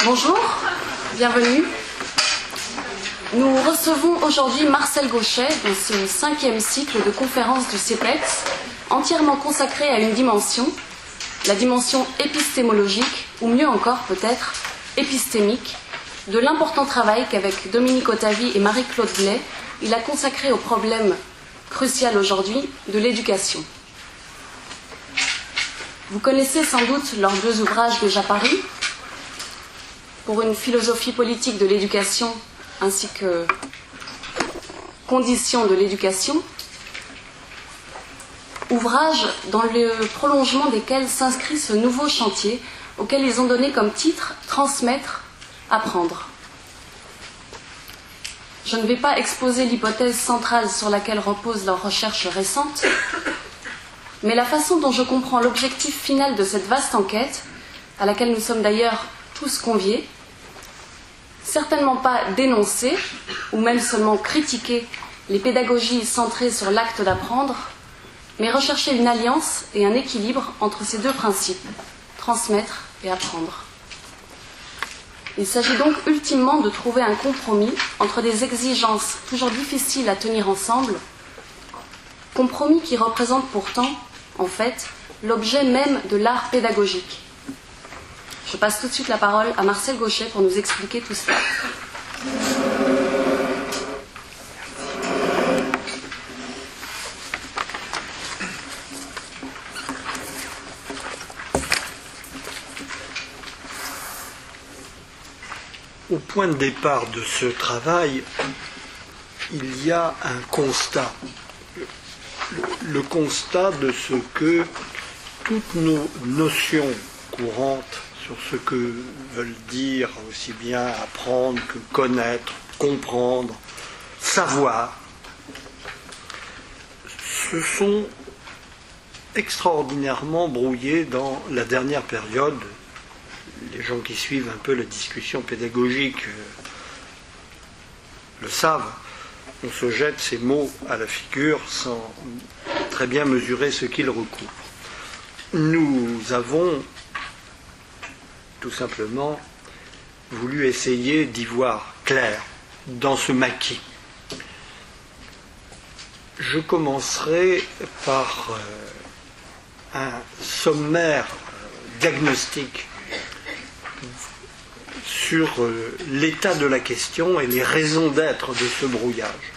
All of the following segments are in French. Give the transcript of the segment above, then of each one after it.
Bonjour, bienvenue. Nous recevons aujourd'hui Marcel Gauchet dans ce 5e cycle de conférences du CEPEX, entièrement consacré à une dimension, la dimension épistémologique, ou mieux encore peut-être épistémique, de l'important travail qu'avec Dominique Ottavi et Marie-Claude Blais, il a consacré au problème crucial aujourd'hui de l'éducation. Vous connaissez sans doute leurs deux ouvrages déjà parus, pour une philosophie politique de l'éducation ainsi que conditions de l'éducation, ouvrages dans le prolongement desquels s'inscrit ce nouveau chantier auquel ils ont donné comme titre « Transmettre, apprendre ». Je ne vais pas exposer l'hypothèse centrale sur laquelle repose leur recherche récente, mais la façon dont je comprends l'objectif final de cette vaste enquête, à laquelle nous sommes d'ailleurs tous conviés, certainement pas dénoncer, ou même seulement critiquer les pédagogies centrées sur l'acte d'apprendre, mais rechercher une alliance et un équilibre entre ces deux principes, transmettre et apprendre. Il s'agit donc ultimement de trouver un compromis entre des exigences toujours difficiles à tenir ensemble, compromis qui représente pourtant, en fait, l'objet même de l'art pédagogique. Je passe tout de suite la parole à Marcel Gauchet pour nous expliquer tout cela. Au point de départ de ce travail, il y a un constat. Le constat de ce que toutes nos notions courantes sur ce que veulent dire aussi bien apprendre que connaître, comprendre, savoir, se sont extraordinairement brouillées dans la dernière période. Les gens qui suivent un peu la discussion pédagogique le savent. On se jette ces mots à la figure sans très bien mesurer ce qu'ils recouvrent. Nous avons tout simplement voulu essayer d'y voir clair dans ce maquis. Je commencerai par un sommaire diagnostic sur l'état de la question et les raisons d'être de ce brouillage.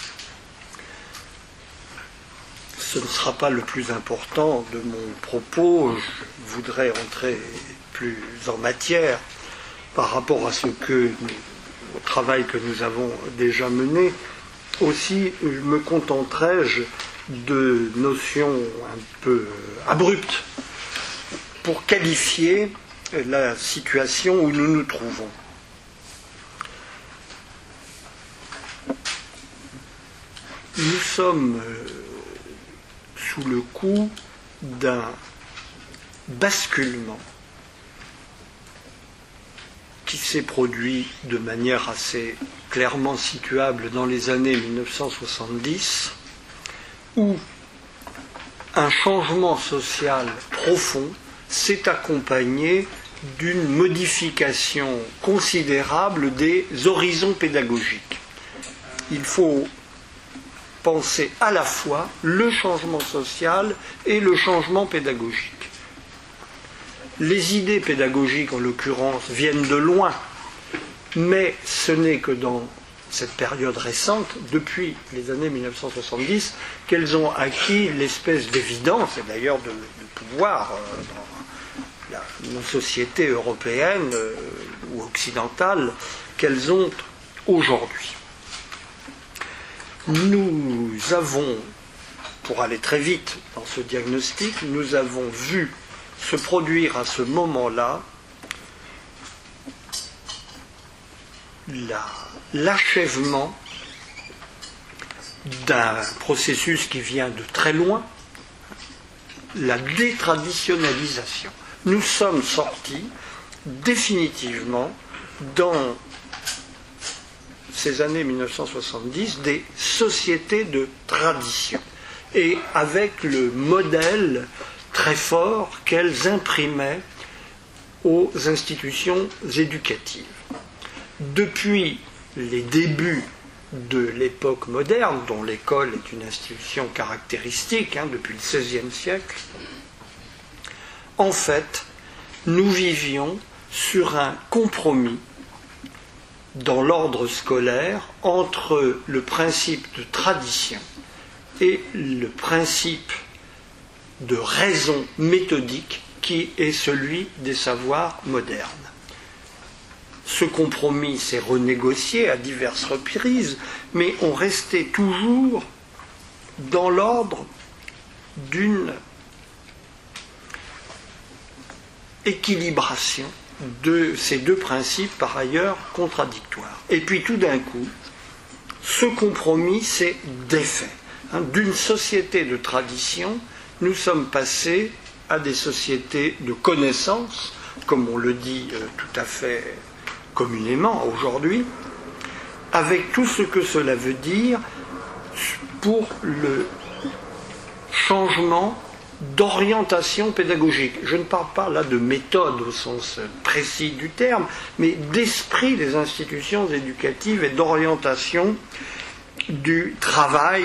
Ce ne sera pas le plus important de mon propos. Je voudrais entrer plus en matière par rapport à au travail que nous avons déjà mené. Aussi, me contenterai-je de notions un peu abruptes pour qualifier la situation où nous nous trouvons. Nous sommes sous le coup d'un basculement qui s'est produit de manière assez clairement situable dans les années 1970, où un changement social profond s'est accompagné d'une modification considérable des horizons pédagogiques. Il faut penser à la fois le changement social et le changement pédagogique. Les idées pédagogiques, en l'occurrence, viennent de loin, mais ce n'est que dans cette période récente, depuis les années 1970, qu'elles ont acquis l'espèce d'évidence, et d'ailleurs de pouvoir dans nos sociétés européennes ou occidentales, qu'elles ont aujourd'hui. Nous avons, pour aller très vite dans ce diagnostic, nous avons vu se produire à ce moment-là l'achèvement d'un processus qui vient de très loin, la détraditionnalisation. Nous sommes sortis définitivement dans ces années 1970 des sociétés de tradition et avec le modèle très fort qu'elles imprimaient aux institutions éducatives. Depuis les débuts de l'époque moderne, dont l'école est une institution caractéristique, depuis le XVIe siècle, en fait, nous vivions sur un compromis dans l'ordre scolaire entre le principe de tradition et le principe de raison méthodique qui est celui des savoirs modernes. Ce compromis s'est renégocié à diverses reprises, mais on restait toujours dans l'ordre d'une équilibration de ces deux principes par ailleurs contradictoires. Et puis tout d'un coup, ce compromis s'est défait. D'une société de tradition, nous sommes passés à des sociétés de connaissance, comme on le dit tout à fait communément aujourd'hui, avec tout ce que cela veut dire pour le changement d'orientation pédagogique. Je ne parle pas là de méthode au sens précis du terme, mais d'esprit des institutions éducatives et d'orientation du travail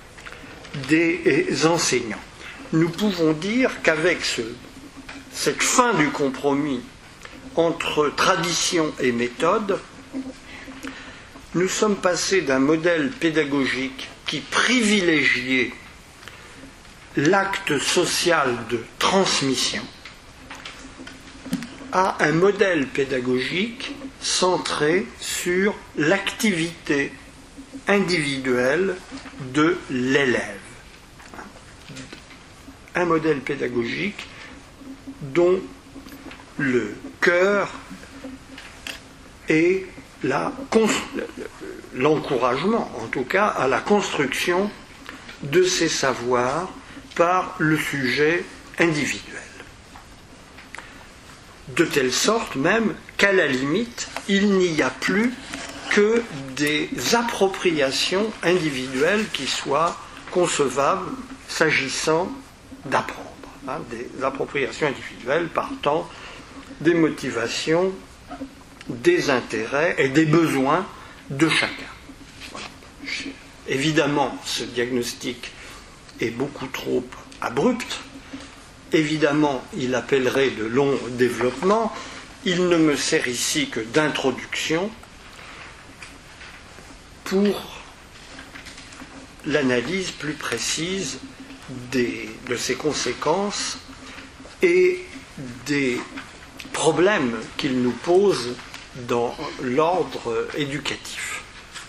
des enseignants. Nous pouvons dire qu'avec cette fin du compromis entre tradition et méthode, nous sommes passés d'un modèle pédagogique qui privilégiait l'acte social de transmission à un modèle pédagogique centré sur l'activité individuelle de l'élève. Un modèle pédagogique dont le cœur est l'encouragement, en tout cas, à la construction de ces savoirs par le sujet individuel. De telle sorte même qu'à la limite, il n'y a plus que des appropriations individuelles qui soient concevables s'agissant d'apprendre. Des appropriations individuelles partant des motivations, des intérêts et des besoins de chacun. Voilà. Évidemment, ce diagnostic est beaucoup trop abrupt. Évidemment, il appellerait de longs développements. Il ne me sert ici que d'introduction pour l'analyse plus précise de ses conséquences et des problèmes qu'il nous pose dans l'ordre éducatif.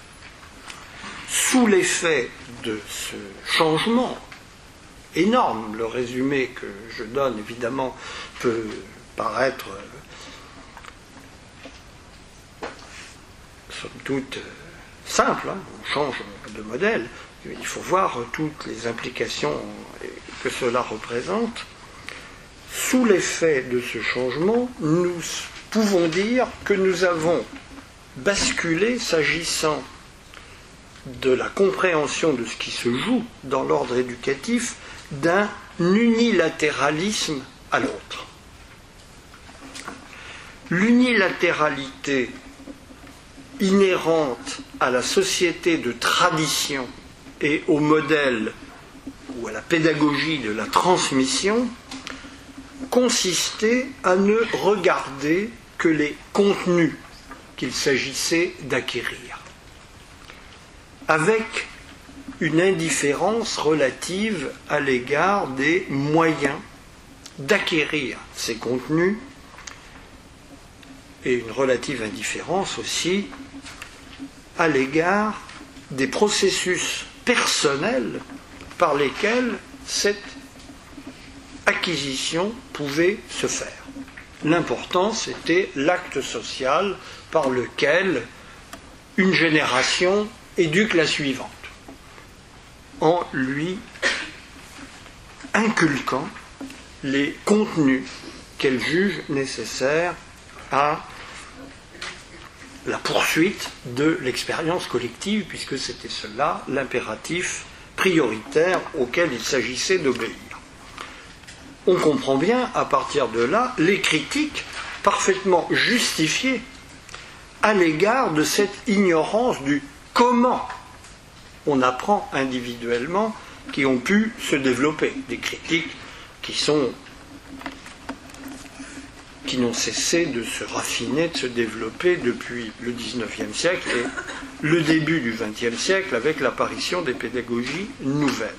Sous l'effet de ce changement énorme, le résumé que je donne évidemment peut paraître somme toute simple, on change de modèle, il faut voir toutes les implications que cela représente. Sous l'effet de ce changement, nous pouvons dire que nous avons basculé, s'agissant de la compréhension de ce qui se joue dans l'ordre éducatif, d'un unilatéralisme à l'autre. L'unilatéralité inhérente à la société de tradition et au modèle ou à la pédagogie de la transmission consistait à ne regarder que les contenus qu'il s'agissait d'acquérir, avec une indifférence relative à l'égard des moyens d'acquérir ces contenus et une relative indifférence aussi à l'égard des processus personnels par lesquels cette acquisition pouvait se faire. L'important, c'était l'acte social par lequel une génération éduque la suivante, en lui inculquant les contenus qu'elle juge nécessaires à la poursuite de l'expérience collective, puisque c'était cela l'impératif prioritaire auquel il s'agissait d'obéir. On comprend bien, à partir de là, les critiques parfaitement justifiées à l'égard de cette ignorance du comment on apprend individuellement, qui ont pu se développer. Des critiques qui n'ont cessé de se raffiner, de se développer depuis le XIXe siècle et le début du XXe siècle avec l'apparition des pédagogies nouvelles.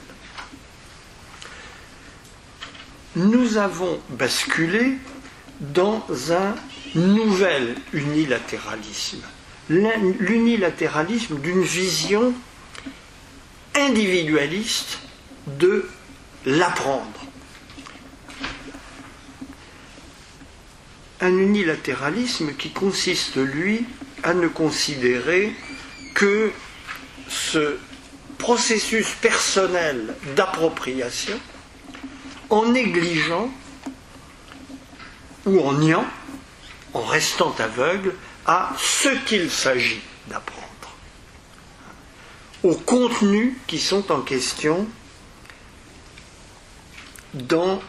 Nous avons basculé dans un nouvel unilatéralisme, l'unilatéralisme d'une vision individualiste de l'apprendre. Un unilatéralisme qui consiste, lui, à ne considérer que ce processus personnel d'appropriation en négligeant ou en niant, en restant aveugle à ce qu'il s'agit d'apprendre, aux contenus qui sont en question dans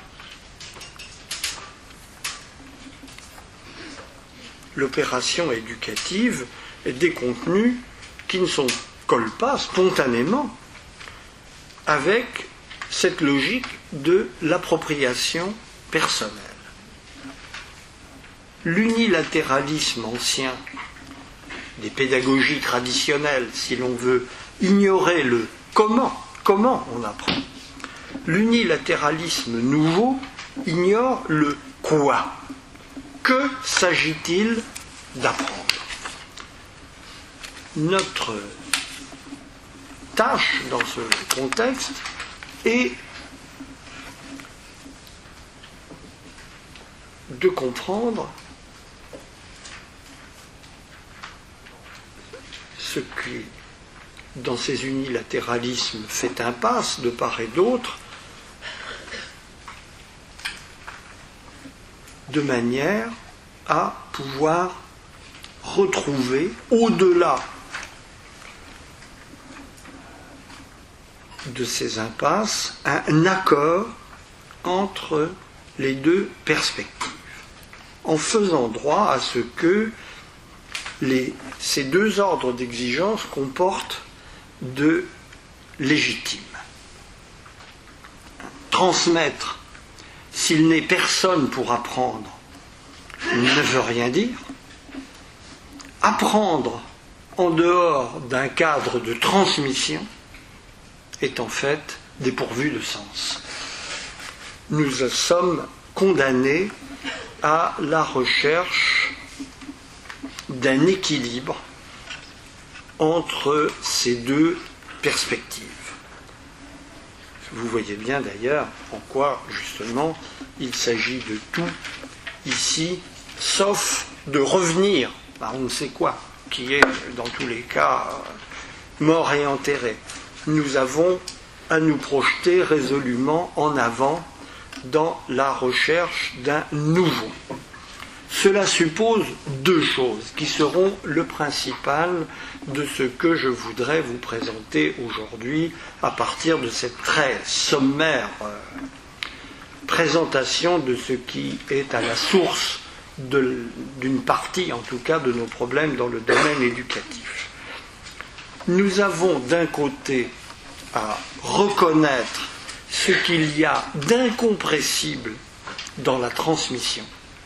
l'opération éducative, et des contenus qui ne collent pas spontanément avec cette logique de l'appropriation personnelle. L'unilatéralisme ancien des pédagogies traditionnelles, si l'on veut ignorer le comment on apprend. L'unilatéralisme nouveau ignore le quoi. Que s'agit-il d'apprendre? Notre tâche dans ce contexte est de comprendre ce qui, dans ces unilatéralismes, fait impasse de part et d'autre, de manière à pouvoir retrouver, au-delà de ces impasses, un accord entre les deux perspectives, en faisant droit à ce que ces deux ordres d'exigence comportent de légitime. Transmettre, s'il n'est personne pour apprendre, ne veut rien dire. Apprendre en dehors d'un cadre de transmission est en fait dépourvu de sens. Nous sommes condamnés à la recherche d'un équilibre entre ces deux perspectives. Vous voyez bien d'ailleurs en quoi, justement, il s'agit de tout ici, sauf de revenir à on ne sait quoi, qui est, dans tous les cas, mort et enterré. Nous avons à nous projeter résolument en avant dans la recherche d'un nouveau. Cela suppose deux choses qui seront le principal de ce que je voudrais vous présenter aujourd'hui à partir de cette très sommaire présentation de ce qui est à la source d'une partie, en tout cas, de nos problèmes dans le domaine éducatif. Nous avons d'un côté à reconnaître ce qu'il y a d'incompressible dans la transmission,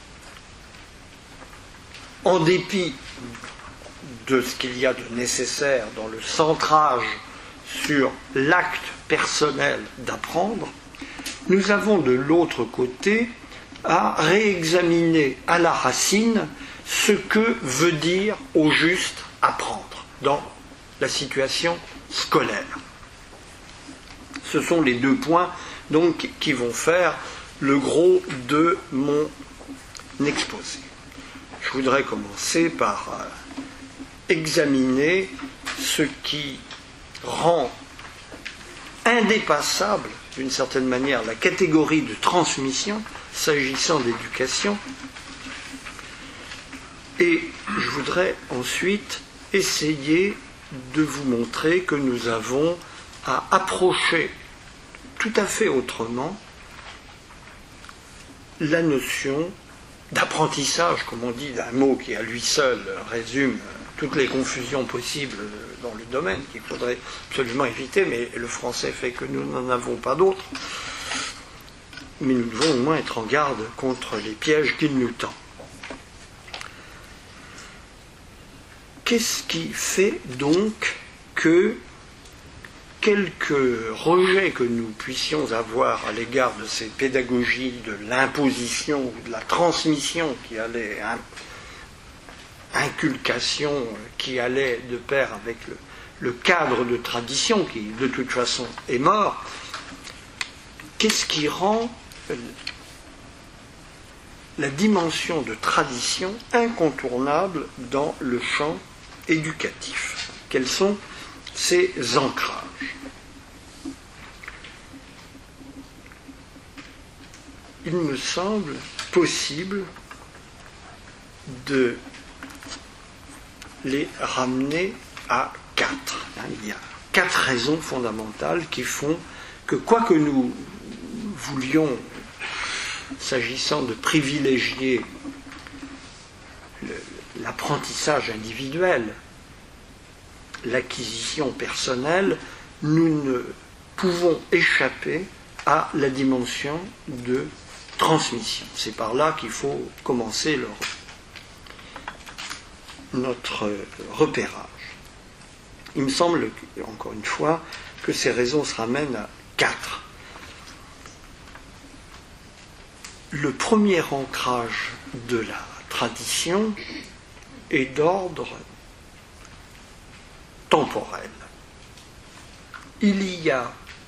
en dépit de ce qu'il y a de nécessaire dans le centrage sur l'acte personnel d'apprendre. Nous avons de l'autre côté à réexaminer à la racine ce que veut dire au juste apprendre dans la situation scolaire. Ce sont les deux points donc qui vont faire le gros de mon exposé. Je voudrais commencer par examiner ce qui rend indépassable, d'une certaine manière, la catégorie de transmission s'agissant d'éducation. Et je voudrais ensuite essayer de vous montrer que nous avons à approcher tout à fait autrement la notion d'apprentissage, comme on dit, d'un mot qui à lui seul résume toutes les confusions possibles dans le domaine, qu'il faudrait absolument éviter, mais le français fait que nous n'en avons pas d'autres. Mais nous devons au moins être en garde contre les pièges qu'il nous tend. Qu'est-ce qui fait donc que quelques rejets que nous puissions avoir à l'égard de ces pédagogies de l'imposition ou de la transmission qui allait, inculcation qui allait de pair avec le cadre de tradition qui de toute façon est mort, qu'est-ce qui rend la dimension de tradition incontournable dans le champ éducatif? Quels sont ces ancrages? Il me semble possible de les ramener à 4. Il y a 4 raisons fondamentales qui font que, quoi que nous voulions, s'agissant de privilégier l'apprentissage individuel, l'acquisition personnelle, nous ne pouvons échapper à la dimension de transmission. C'est par là qu'il faut commencer notre repérage. Il me semble, encore une fois, que ces raisons se ramènent à 4. Le premier ancrage de la tradition est d'ordre temporel. Il y a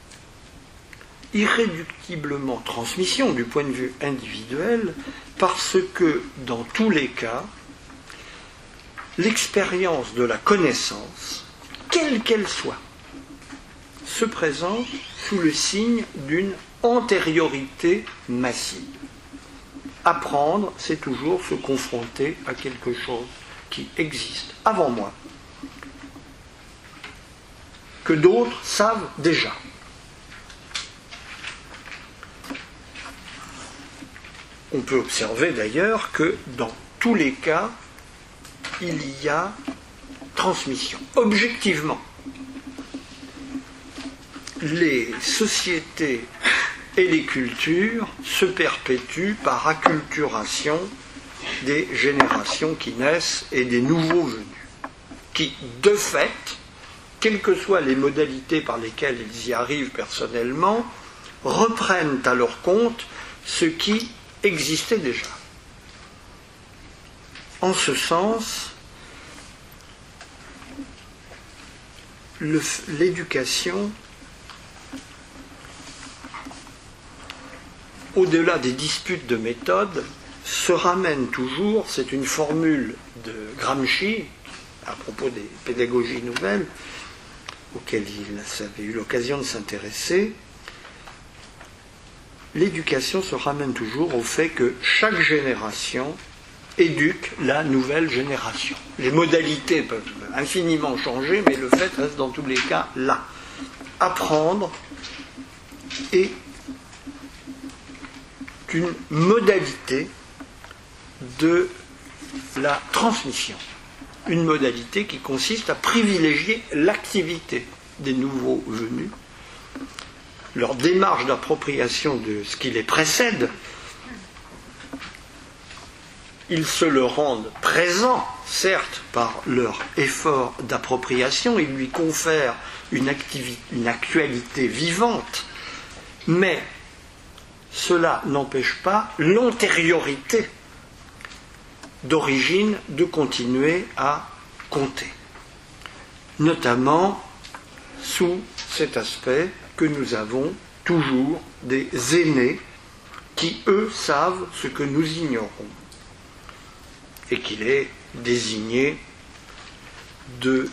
irréductiblement transmission du point de vue individuel parce que, dans tous les cas, l'expérience de la connaissance, quelle qu'elle soit, se présente sous le signe d'une antériorité massive. Apprendre, c'est toujours se confronter à quelque chose qui existe avant moi, que d'autres savent déjà. On peut observer d'ailleurs que dans tous les cas, il y a transmission. Objectivement, les sociétés et les cultures se perpétuent par acculturation des générations qui naissent et des nouveaux venus, qui, de fait, quelles que soient les modalités par lesquelles ils y arrivent personnellement, reprennent à leur compte ce qui existait déjà. En ce sens, l'éducation, au-delà des disputes de méthode, se ramène toujours, c'est une formule de Gramsci, à propos des pédagogies nouvelles, auxquelles il avait eu l'occasion de s'intéresser, l'éducation se ramène toujours au fait que chaque génération éduque la nouvelle génération. Les modalités peuvent infiniment changer, mais le fait reste dans tous les cas là. Apprendre est une modalité de la transmission. Une modalité qui consiste à privilégier l'activité des nouveaux venus, leur démarche d'appropriation de ce qui les précède. Ils se le rendent présent, certes, par leur effort d'appropriation, ils lui confèrent une actualité vivante, mais cela n'empêche pas l'antériorité d'origine de continuer à compter, notamment sous cet aspect que nous avons toujours des aînés qui, eux, savent ce que nous ignorons, et qu'il est désigné de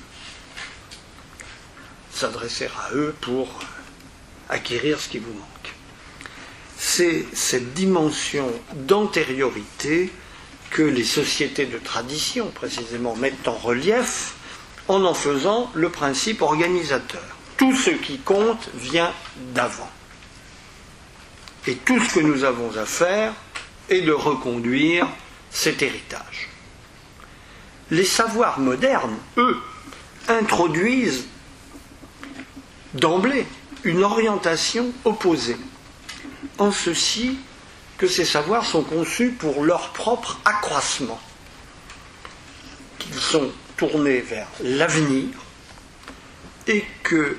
s'adresser à eux pour acquérir ce qui vous manque. C'est cette dimension d'antériorité que les sociétés de tradition, précisément, mettent en relief en faisant le principe organisateur. Tout ce qui compte vient d'avant. Et tout ce que nous avons à faire et de reconduire cet héritage. Les savoirs modernes, eux, introduisent d'emblée une orientation opposée, en ceci que ces savoirs sont conçus pour leur propre accroissement, qu'ils sont tournés vers l'avenir et qu'ils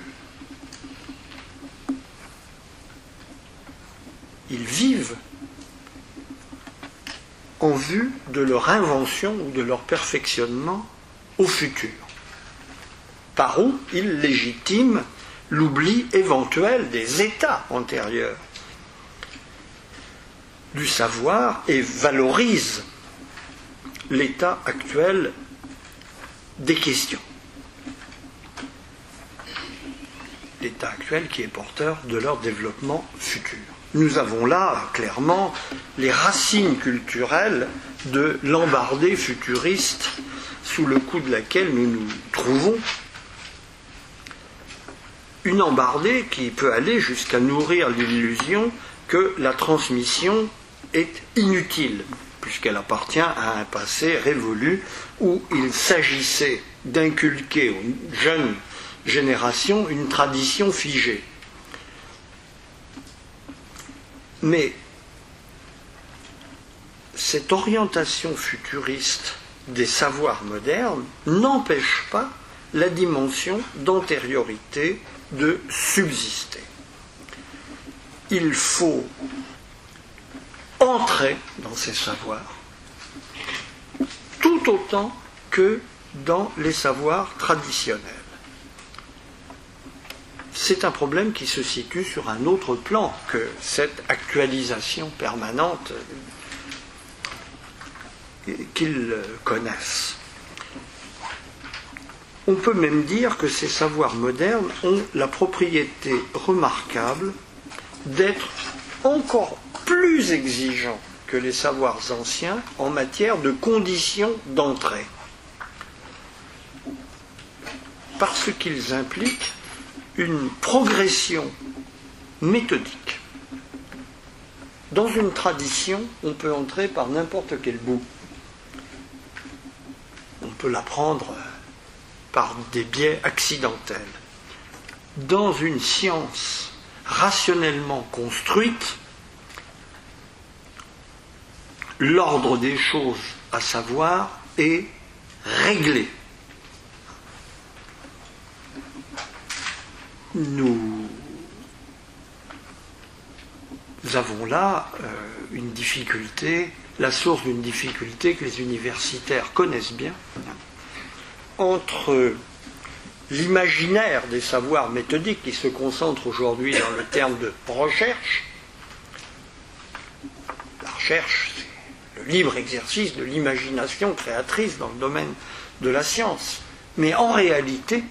vivent en vue de leur invention ou de leur perfectionnement au futur, par où ils légitiment l'oubli éventuel des états antérieurs du savoir et valorisent l'état actuel des questions. L'état actuel qui est porteur de leur développement futur. Nous avons là, clairement, les racines culturelles de l'embardée futuriste sous le coup de laquelle nous nous trouvons. Une embardée qui peut aller jusqu'à nourrir l'illusion que la transmission est inutile, puisqu'elle appartient à un passé révolu où il s'agissait d'inculquer aux jeunes générations une tradition figée. Mais cette orientation futuriste des savoirs modernes n'empêche pas la dimension d'antériorité de subsister. Il faut entrer dans ces savoirs tout autant que dans les savoirs traditionnels. C'est un problème qui se situe sur un autre plan que cette actualisation permanente qu'ils connaissent. On peut même dire que ces savoirs modernes ont la propriété remarquable d'être encore plus exigeants que les savoirs anciens en matière de conditions d'entrée, parce qu'ils impliquent une progression méthodique. Dans une tradition, on peut entrer par n'importe quel bout. On peut l'apprendre par des biais accidentels. Dans une science rationnellement construite, l'ordre des choses à savoir est réglé. Nous avons là une difficulté, la source d'une difficulté que les universitaires connaissent bien, entre l'imaginaire des savoirs méthodiques qui se concentre aujourd'hui dans le terme de recherche. La recherche, c'est le libre exercice de l'imagination créatrice dans le domaine de la science. Mais en réalité,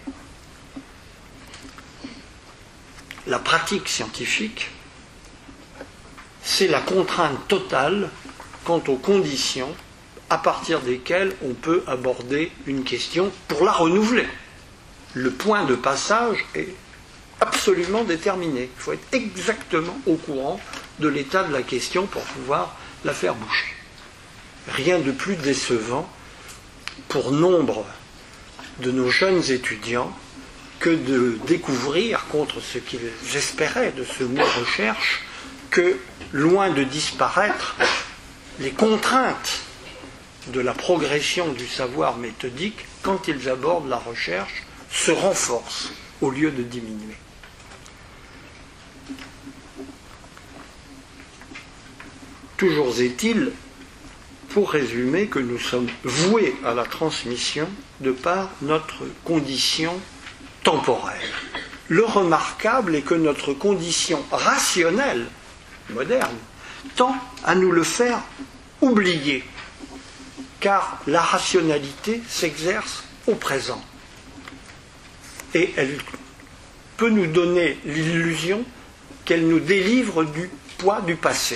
la pratique scientifique, c'est la contrainte totale quant aux conditions à partir desquelles on peut aborder une question pour la renouveler. Le point de passage est absolument déterminé. Il faut être exactement au courant de l'état de la question pour pouvoir la faire bouger. Rien de plus décevant pour nombre de nos jeunes étudiants que de découvrir, contre ce qu'ils espéraient de ce mot recherche, que, loin de disparaître, les contraintes de la progression du savoir méthodique, quand ils abordent la recherche, se renforcent au lieu de diminuer. Toujours est-il, pour résumer, que nous sommes voués à la transmission de par notre condition temporelle. Le remarquable est que notre condition rationnelle, moderne, tend à nous le faire oublier, car la rationalité s'exerce au présent. Et elle peut nous donner l'illusion qu'elle nous délivre du poids du passé.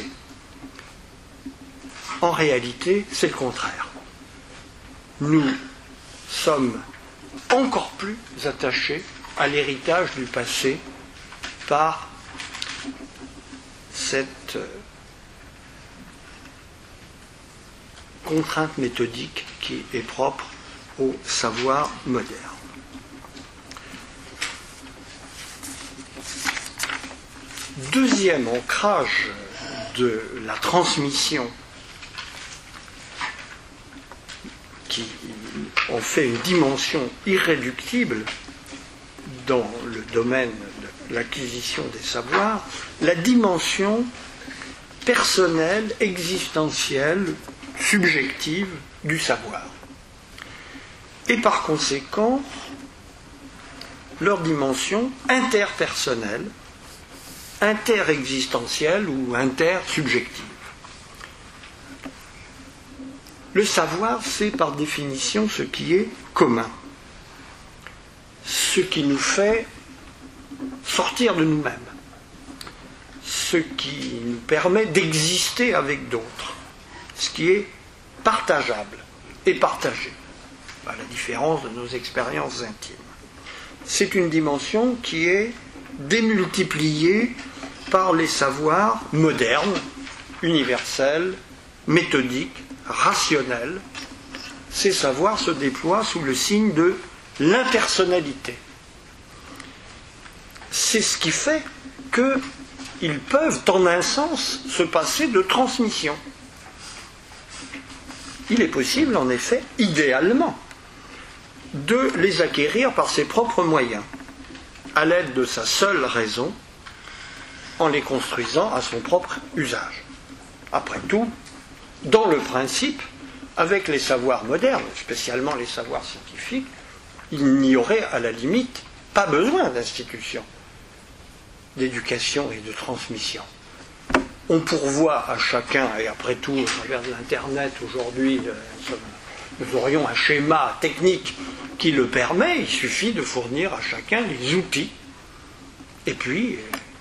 En réalité, c'est le contraire. Nous sommes encore plus attachés à l'héritage du passé par cette contrainte méthodique qui est propre au savoir moderne. Deuxième ancrage de la transmission qui en fait une dimension irréductible dans le domaine de l'acquisition des savoirs, la dimension personnelle, existentielle, subjective du savoir. Et par conséquent, leur dimension interpersonnelle, interexistentielle ou intersubjective. Le savoir, c'est par définition ce qui est commun, ce qui nous fait sortir de nous-mêmes, ce qui nous permet d'exister avec d'autres, ce qui est partageable et partagé, à la différence de nos expériences intimes. C'est une dimension qui est démultipliée par les savoirs modernes, universels, méthodiques, rationnels. Ces savoirs se déploient sous le signe de l'impersonnalité. C'est ce qui fait qu'ils peuvent, en un sens, se passer de transmission. Il est possible, en effet, idéalement, de les acquérir par ses propres moyens, à l'aide de sa seule raison, en les construisant à son propre usage. Après tout, dans le principe, avec les savoirs modernes, spécialement les savoirs scientifiques, il n'y aurait à la limite pas besoin d'institutions d'éducation et de transmission. On pourvoit à chacun, et après tout, au travers de l'Internet aujourd'hui, nous aurions un schéma technique qui le permet, il suffit de fournir à chacun les outils. Et puis,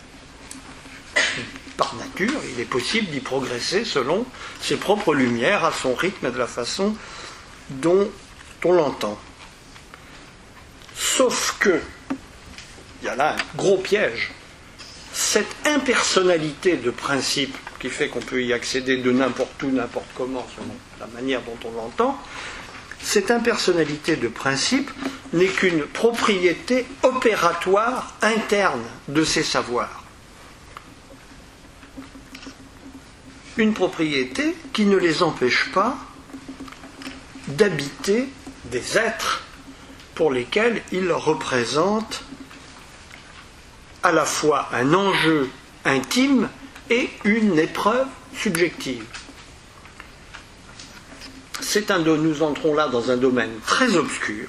par nature, il est possible d'y progresser selon ses propres lumières, à son rythme et de la façon dont on l'entend. Sauf que, il y a là un gros piège. Cette impersonnalité de principe qui fait qu'on peut y accéder de n'importe où, n'importe comment, selon la manière dont on l'entend, cette impersonnalité de principe n'est qu'une propriété opératoire interne de ces savoirs. Une propriété qui ne les empêche pas d'habiter des êtres pour lesquels ils représentent à la fois un enjeu intime et une épreuve subjective. Nous entrons là dans un domaine très obscur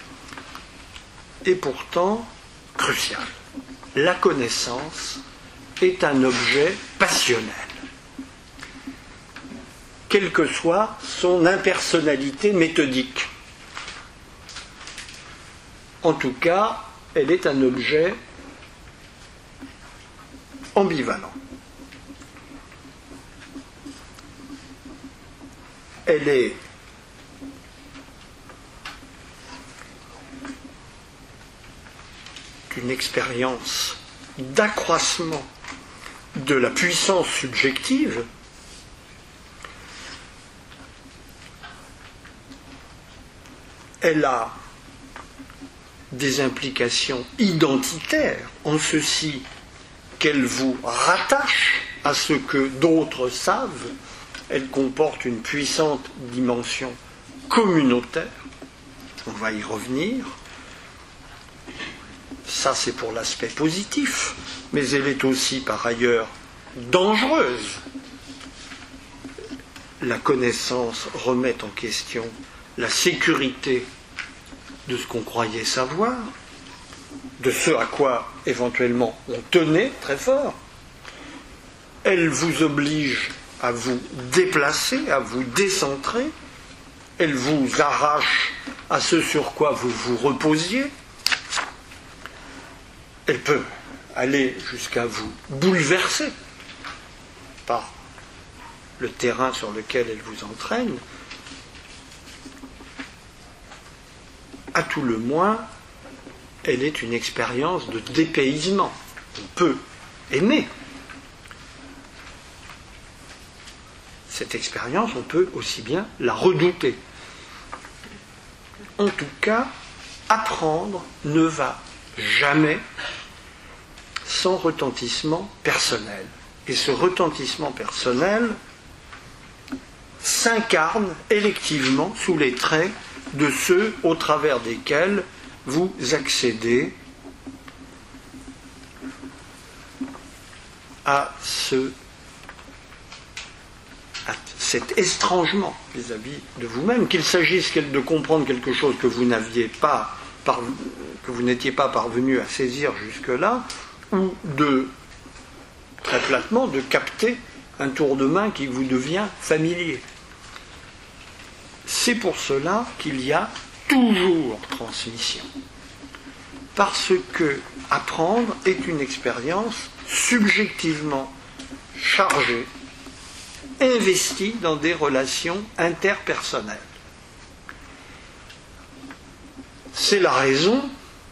et pourtant crucial. La connaissance est un objet passionnel, quelle que soit son impersonnalité méthodique. En tout cas, elle est un objet ambivalent. Elle est une expérience d'accroissement de la puissance subjective elle a des implications identitaires en ceci qu'elle vous rattache à ce que d'autres savent. Elle comporte une puissante dimension communautaire. On va y revenir. Ça, c'est pour l'aspect positif, mais elle est aussi, par ailleurs, dangereuse. La connaissance remet en question la sécurité de ce qu'on croyait savoir, de ce à quoi éventuellement on tenait très fort. Elle vous oblige à vous déplacer, à vous décentrer. Elle vous arrache à ce sur quoi vous vous reposiez. Elle peut aller jusqu'à vous bouleverser par le terrain sur lequel elle vous entraîne. À tout le moins, elle est une expérience de dépaysement. On peut aimer cette expérience, on peut aussi bien la redouter. En tout cas, apprendre ne va jamais sans retentissement personnel. Et ce retentissement personnel s'incarne électivement sous les traits de ceux au travers desquels vous accédez à cet estrangement vis-à-vis de vous-même, qu'il s'agisse de comprendre quelque chose que vous n'étiez pas parvenu à saisir jusque-là, ou très platement, de capter un tour de main qui vous devient familier. C'est pour cela qu'il y a toujours transmission. Parce que apprendre est une expérience subjectivement chargée, investie dans des relations interpersonnelles. C'est la raison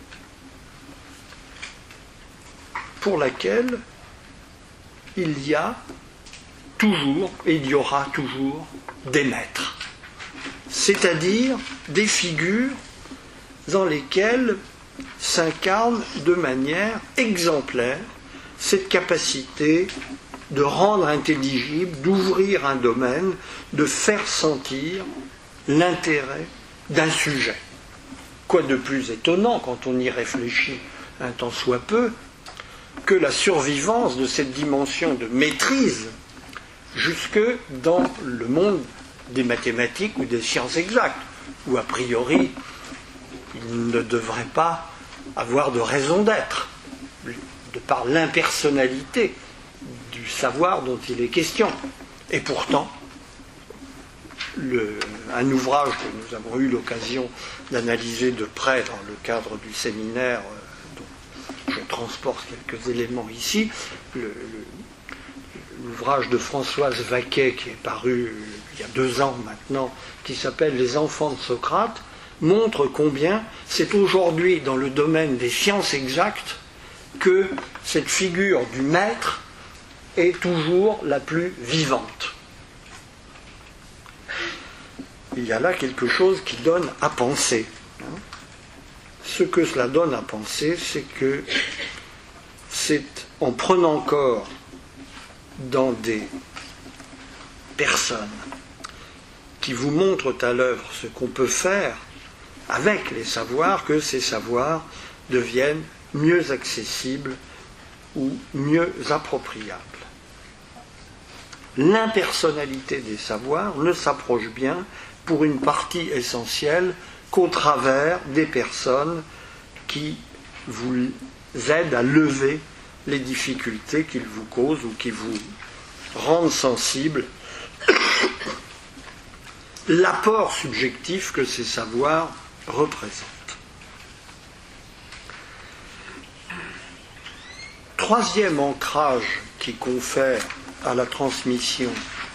pour laquelle il y a toujours, et il y aura toujours, des maîtres. C'est-à-dire des figures dans lesquelles s'incarne de manière exemplaire cette capacité de rendre intelligible, d'ouvrir un domaine, de faire sentir l'intérêt d'un sujet. Quoi de plus étonnant, quand on y réfléchit un tant soit peu, que la survivance de cette dimension de maîtrise jusque dans le monde des mathématiques ou des sciences exactes, où a priori il ne devrait pas avoir de raison d'être, de par l'impersonnalité du savoir dont il est question. Et pourtant, un ouvrage que nous avons eu l'occasion d'analyser de près dans le cadre du séminaire dont je transporte quelques éléments ici, l'ouvrage de Françoise Vaquet qui est paru il y a 2 ans maintenant, qui s'appelle « Les enfants de Socrate », montre combien c'est aujourd'hui dans le domaine des sciences exactes que cette figure du maître est toujours la plus vivante. Il y a là quelque chose qui donne à penser. Ce que cela donne à penser, c'est que c'est en prenant corps dans des personnes qui vous montrent à l'œuvre ce qu'on peut faire avec les savoirs que ces savoirs deviennent mieux accessibles ou mieux appropriables. L'impersonnalité des savoirs ne s'approche bien, pour une partie essentielle, qu'au travers des personnes qui vous aident à lever les difficultés qu'ils vous causent ou qui vous rendent sensible l'apport subjectif que ces savoirs représentent. Troisième ancrage qui confère à la transmission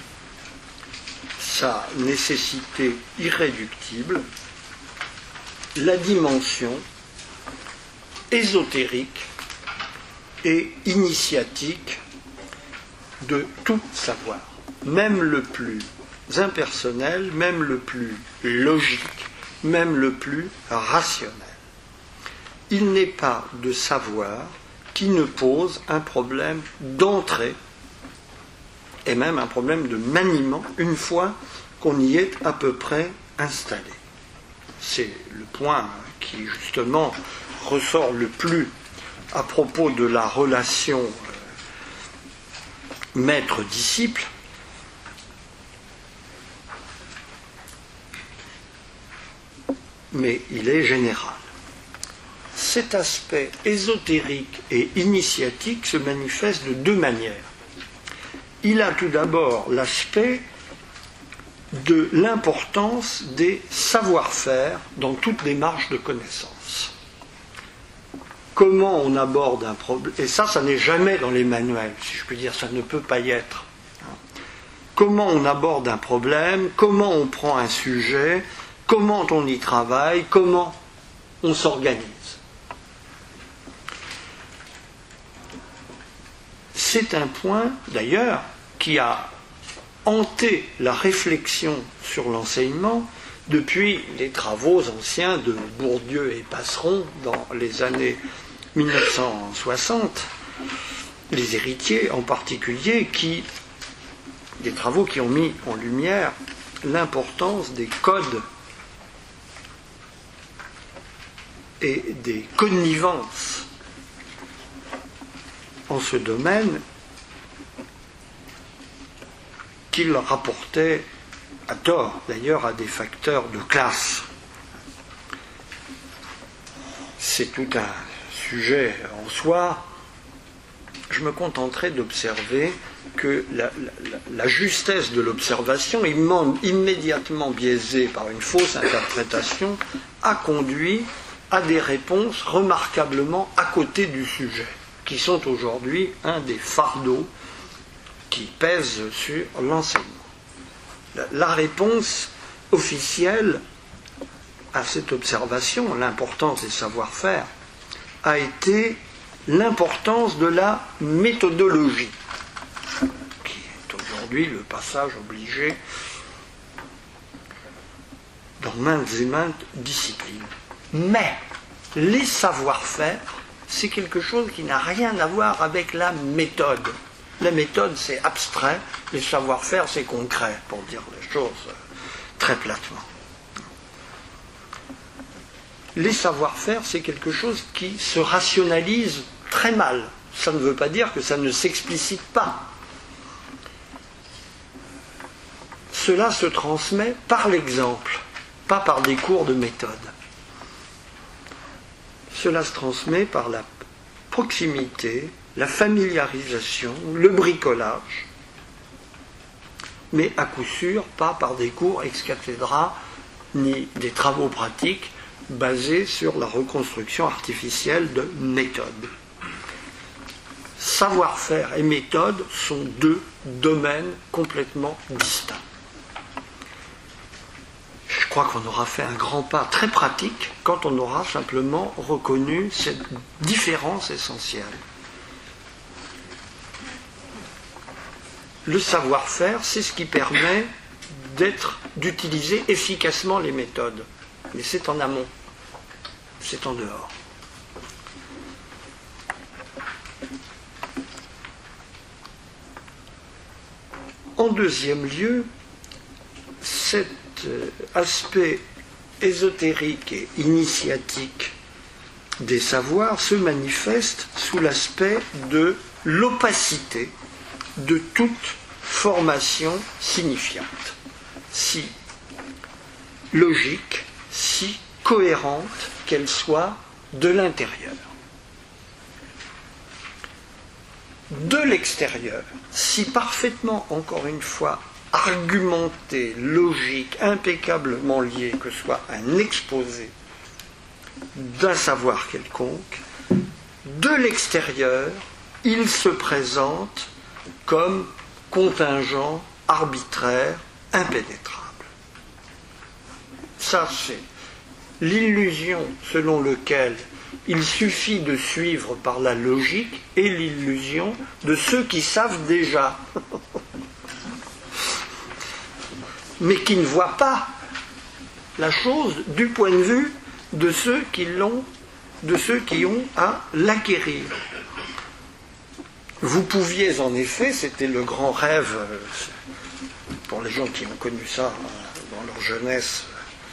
sa nécessité irréductible, la dimension ésotérique et initiatique de tout savoir, même le plus impersonnel, même le plus logique, même le plus rationnel. Il n'est pas de savoir qui ne pose un problème d'entrée et même un problème de maniement une fois qu'on y est à peu près installé. C'est le point qui justement ressort le plus à propos de la relation maître-disciple. Mais il est général. Cet aspect ésotérique et initiatique se manifeste de 2 manières. Il a tout d'abord l'aspect de l'importance des savoir-faire dans toute démarche de connaissance. Comment on aborde un problème, et ça n'est jamais dans les manuels, si je puis dire, ça ne peut pas y être. Comment on aborde un problème, comment on prend un sujet, comment on y travaille, comment on s'organise. C'est un point, d'ailleurs, qui a hanté la réflexion sur l'enseignement depuis les travaux anciens de Bourdieu et Passeron dans les années 1960, les héritiers en particulier, des travaux qui ont mis en lumière l'importance des codes et des connivences en ce domaine qu'ils rapportaient, à tort d'ailleurs, à des facteurs de classe. C'est tout un sujet en soi. Je me contenterai d'observer que la justesse de l'observation, immédiatement biaisée par une fausse interprétation, a conduit à des réponses remarquablement à côté du sujet, qui sont aujourd'hui un des fardeaux qui pèsent sur l'enseignement. La réponse officielle à cette observation, l'importance des savoir-faire, a été l'importance de la méthodologie, qui est aujourd'hui le passage obligé dans maintes et maintes disciplines. Mais les savoir-faire, c'est quelque chose qui n'a rien à voir avec la méthode. La méthode, c'est abstrait, les savoir-faire, c'est concret, pour dire les choses très platement. Les savoir-faire, c'est quelque chose qui se rationalise très mal. Ça ne veut pas dire que ça ne s'explicite pas. Cela se transmet par l'exemple, pas par des cours de méthode. Cela se transmet par la proximité, la familiarisation, le bricolage, mais à coup sûr pas par des cours ex cathedra ni des travaux pratiques basés sur la reconstruction artificielle de méthodes. Savoir-faire et méthode sont deux domaines complètement distincts. Je crois qu'on aura fait un grand pas très pratique quand on aura simplement reconnu cette différence essentielle. Le savoir-faire, c'est ce qui permet d'utiliser efficacement les méthodes. Mais c'est en amont, c'est en dehors. En deuxième lieu, cet aspect ésotérique et initiatique des savoirs se manifeste sous l'aspect de l'opacité de toute formation signifiante, si logique, si cohérente qu'elle soit de l'intérieur. De l'extérieur, si parfaitement, encore une fois, argumentée, logique, impeccablement liée, que soit un exposé d'un savoir quelconque, de l'extérieur, il se présente comme contingent, arbitraire, impénétrable. Ça, c'est l'illusion selon laquelle il suffit de suivre par la logique et l'illusion de ceux qui savent déjà, mais qui ne voient pas la chose du point de vue de ceux qui l'ont, de ceux qui ont à l'acquérir. Vous pouviez en effet, c'était le grand rêve pour les gens qui ont connu ça dans leur jeunesse,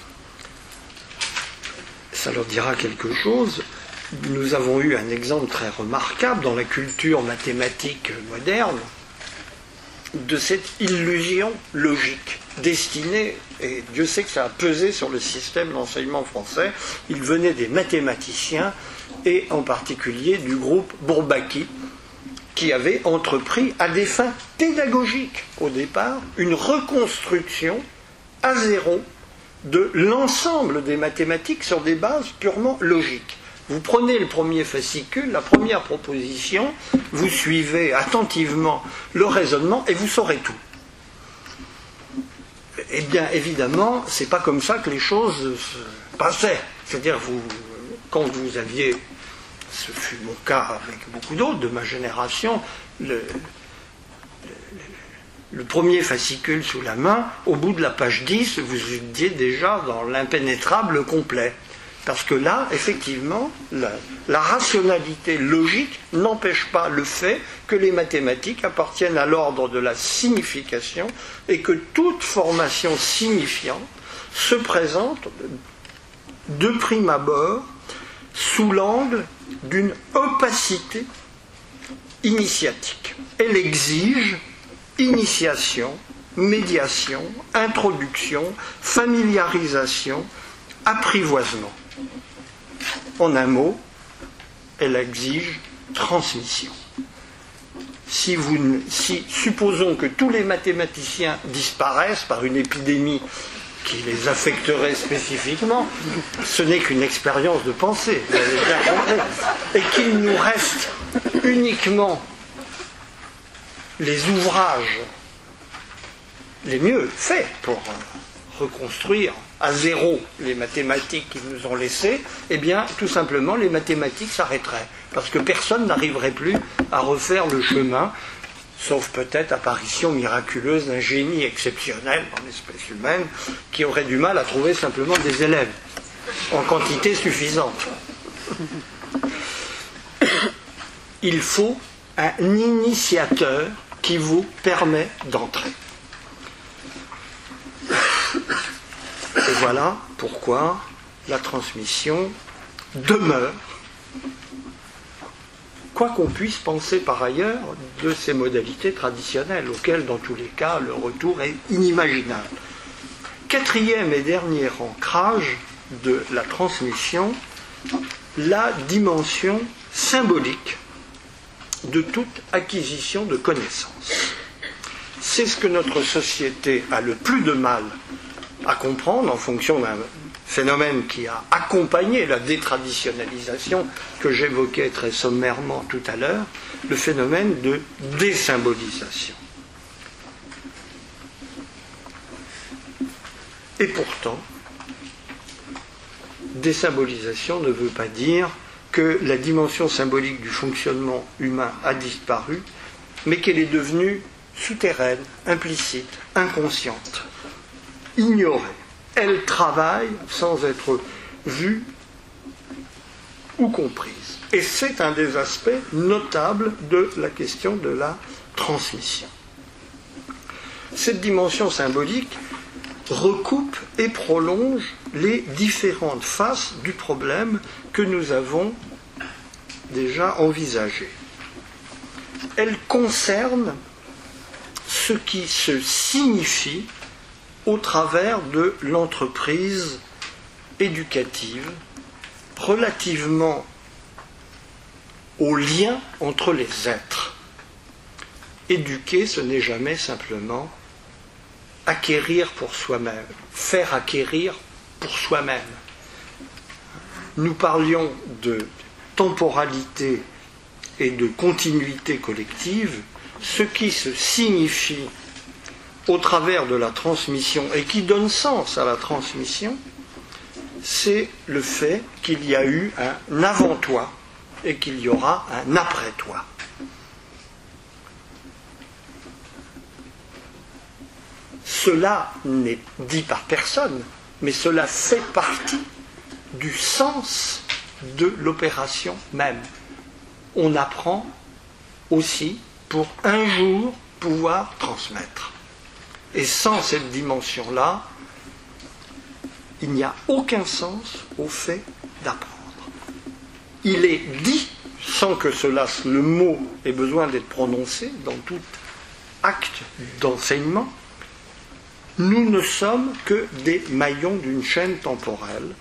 ça leur dira quelque chose. Nous avons eu un exemple très remarquable dans la culture mathématique moderne de cette illusion logique destinée, et Dieu sait que ça a pesé sur le système d'enseignement français. Il venait des mathématiciens et en particulier du groupe Bourbaki, qui avait entrepris à des fins pédagogiques au départ une reconstruction à zéro de l'ensemble des mathématiques sur des bases purement logiques. Vous prenez le premier fascicule, la première proposition, vous suivez attentivement le raisonnement et vous saurez tout. Eh bien, évidemment, c'est pas comme ça que les choses se passaient. C'est-à-dire, quand vous aviez, ce fut mon cas avec beaucoup d'autres de ma génération, le premier fascicule sous la main, au bout de la page 10, vous étiez déjà dans l'impénétrable complet. Parce que là, effectivement, la rationalité logique n'empêche pas le fait que les mathématiques appartiennent à l'ordre de la signification et que toute formation signifiante se présente de prime abord sous l'angle d'une opacité initiatique. Elle exige initiation, médiation, introduction, familiarisation, apprivoisement. En un mot, elle exige transmission. Supposons que tous les mathématiciens disparaissent par une épidémie qui les affecterait spécifiquement, ce n'est qu'une expérience de pensée, vous avez bien compris, et qu'il nous reste uniquement les ouvrages les mieux faits pour reconstruire à zéro les mathématiques qu'ils nous ont laissées, eh bien, tout simplement, les mathématiques s'arrêteraient. Parce que personne n'arriverait plus à refaire le chemin, sauf peut-être apparition miraculeuse d'un génie exceptionnel dans l'espèce humaine, qui aurait du mal à trouver simplement des élèves en quantité suffisante. Il faut un initiateur qui vous permet d'entrer. Et voilà pourquoi la transmission demeure, quoi qu'on puisse penser par ailleurs de ces modalités traditionnelles, auxquelles dans tous les cas le retour est inimaginable. Quatrième et dernier ancrage de la transmission, la dimension symbolique de toute acquisition de connaissances. C'est ce que notre société a le plus de mal à comprendre en fonction d'un phénomène qui a accompagné la détraditionnalisation que j'évoquais très sommairement tout à l'heure, le phénomène de désymbolisation. Et pourtant, désymbolisation ne veut pas dire que la dimension symbolique du fonctionnement humain a disparu, mais qu'elle est devenue souterraine, implicite, inconsciente, ignorée. Elle travaille sans être vue ou comprise. Et c'est un des aspects notables de la question de la transmission. Cette dimension symbolique recoupe et prolonge les différentes faces du problème que nous avons déjà envisagé. Elle concerne ce qui se signifie au travers de l'entreprise éducative relativement au lien entre les êtres. Éduquer, ce n'est jamais simplement acquérir pour soi-même, faire acquérir pour soi-même. Nous parlions de temporalité et de continuité collective. Ce qui se signifie au travers de la transmission et qui donne sens à la transmission, c'est le fait qu'il y a eu un avant-toi et qu'il y aura un après-toi. Cela n'est dit par personne, mais cela fait partie du sens de l'opération même. On apprend aussi pour un jour pouvoir transmettre. Et sans cette dimension-là, il n'y a aucun sens au fait d'apprendre. Il est dit, sans que le mot ait besoin d'être prononcé dans tout acte d'enseignement, nous ne sommes que des maillons d'une chaîne temporelle.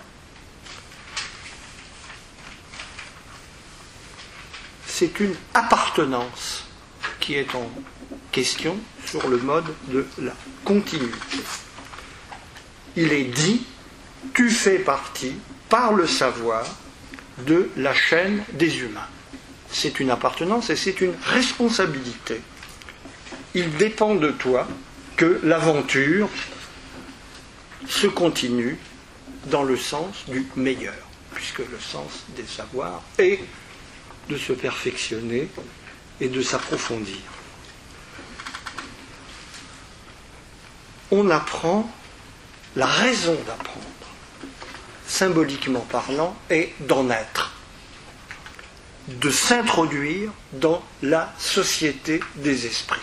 C'est une appartenance qui est en question sur le mode de la continuité. Il est dit, tu fais partie, par le savoir, de la chaîne des humains. C'est une appartenance et c'est une responsabilité. Il dépend de toi que l'aventure se continue dans le sens du meilleur, puisque le sens des savoirs est de se perfectionner et de s'approfondir. on apprend la raison d'apprendre, symboliquement parlant, et d'en être, de s'introduire dans la société des esprits.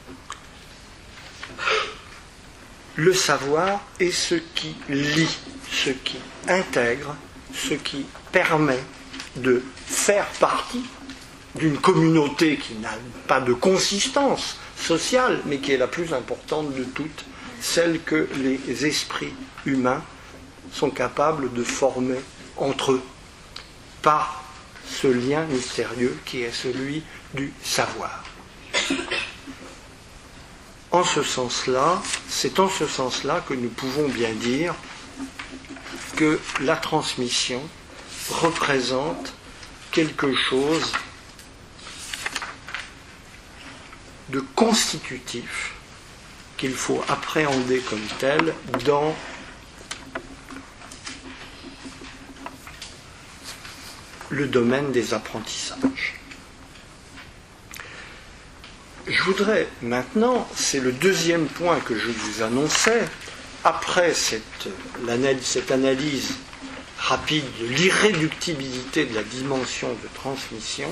Le savoir est ce qui lie, ce qui intègre, ce qui permet de faire partie d'une communauté qui n'a pas de consistance sociale, mais qui est la plus importante de toutes, celle que les esprits humains sont capables de former entre eux, par ce lien mystérieux qui est celui du savoir. En ce sens-là, c'est en ce sens-là que nous pouvons bien dire que la transmission représente quelque chose de constitutif qu'il faut appréhender comme tel dans le domaine des apprentissages. Je voudrais maintenant, c'est le deuxième point que je vous annonçais, après cette analyse rapide de l'irréductibilité de la dimension de transmission,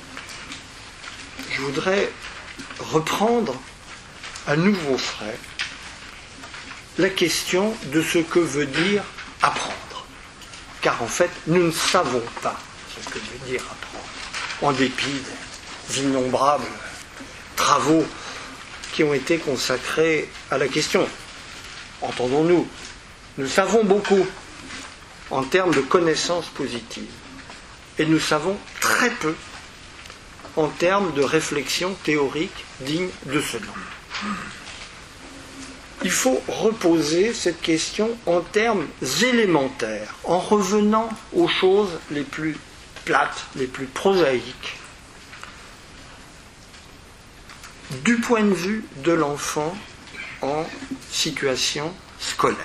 je voudrais reprendre à nouveau frais la question de ce que veut dire apprendre. Car en fait, nous ne savons pas ce que veut dire apprendre, en dépit des innombrables travaux qui ont été consacrés à la question. Entendons-nous, nous savons beaucoup en termes de connaissances positives, et nous savons très peu en termes de réflexion théorique digne de ce nom. Il faut reposer cette question en termes élémentaires, en revenant aux choses les plus plates, les plus prosaïques, du point de vue de l'enfant en situation scolaire.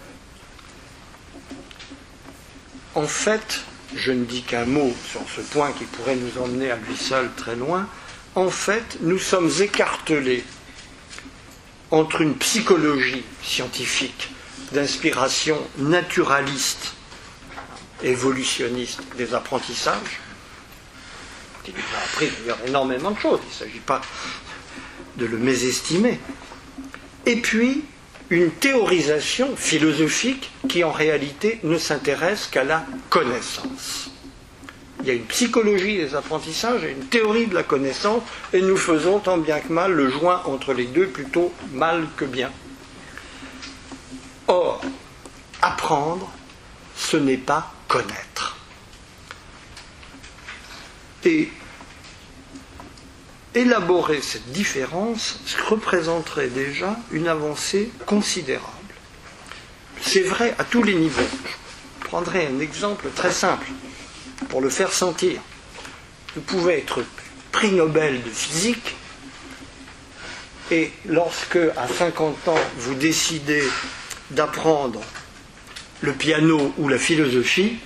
En fait, je ne dis qu'un mot sur ce point qui pourrait nous emmener à lui seul très loin. En fait, nous sommes écartelés entre une psychologie scientifique d'inspiration naturaliste, évolutionniste des apprentissages, qui nous a appris d'ailleurs énormément de choses, il ne s'agit pas de le mésestimer, et puis une théorisation philosophique qui en réalité ne s'intéresse qu'à la connaissance. Il y a une psychologie des apprentissages et une théorie de la connaissance, et nous faisons tant bien que mal le joint entre les deux, plutôt mal que bien. Or, apprendre, ce n'est pas connaître. Et élaborer cette différence représenterait déjà une avancée considérable. C'est vrai à tous les niveaux. Je prendrai un exemple très simple pour le faire sentir. Vous pouvez être prix Nobel de physique et lorsque, à 50 ans, vous décidez d'apprendre le piano ou la philosophie,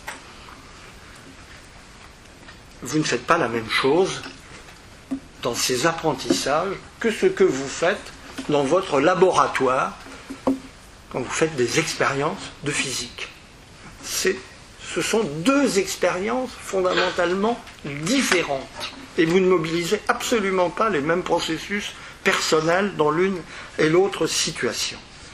vous ne faites pas la même chose dans ces apprentissages que ce que vous faites dans votre laboratoire quand vous faites des expériences de physique. Ce sont deux expériences fondamentalement différentes et vous ne mobilisez absolument pas les mêmes processus personnels dans l'une et l'autre situation.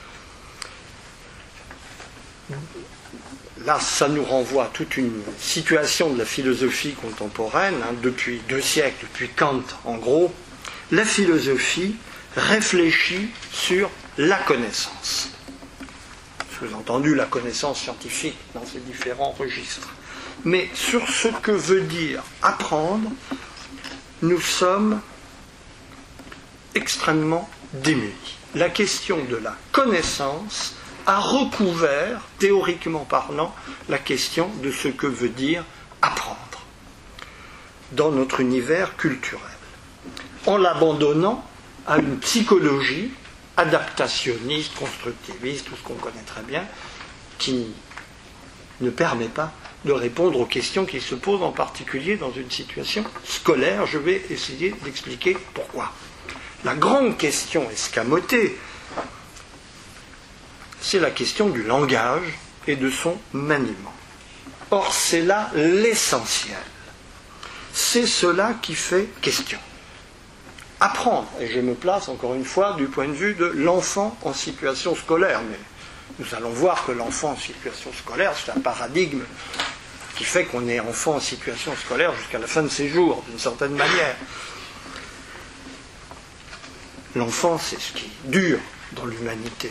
Là, ça nous renvoie à toute une situation de la philosophie contemporaine, depuis 2 siècles, depuis Kant en gros. La philosophie réfléchit sur la connaissance. Sous-entendu, la connaissance scientifique dans ses différents registres. Mais sur ce que veut dire apprendre, nous sommes extrêmement démunis. La question de la connaissance a recouvert, théoriquement parlant, la question de ce que veut dire apprendre dans notre univers culturel, en l'abandonnant à une psychologie adaptationniste, constructiviste, tout ce qu'on connaît très bien, qui ne permet pas de répondre aux questions qui se posent en particulier dans une situation scolaire. Je vais essayer d'expliquer pourquoi. La grande question escamotée c'est la question du langage et de son maniement. Or, c'est là l'essentiel. C'est cela qui fait question. Apprendre, et je me place encore une fois du point de vue de l'enfant en situation scolaire, mais nous allons voir que l'enfant en situation scolaire, c'est un paradigme qui fait qu'on est enfant en situation scolaire jusqu'à la fin de ses jours, d'une certaine manière. L'enfant, c'est ce qui dure dans l'humanité.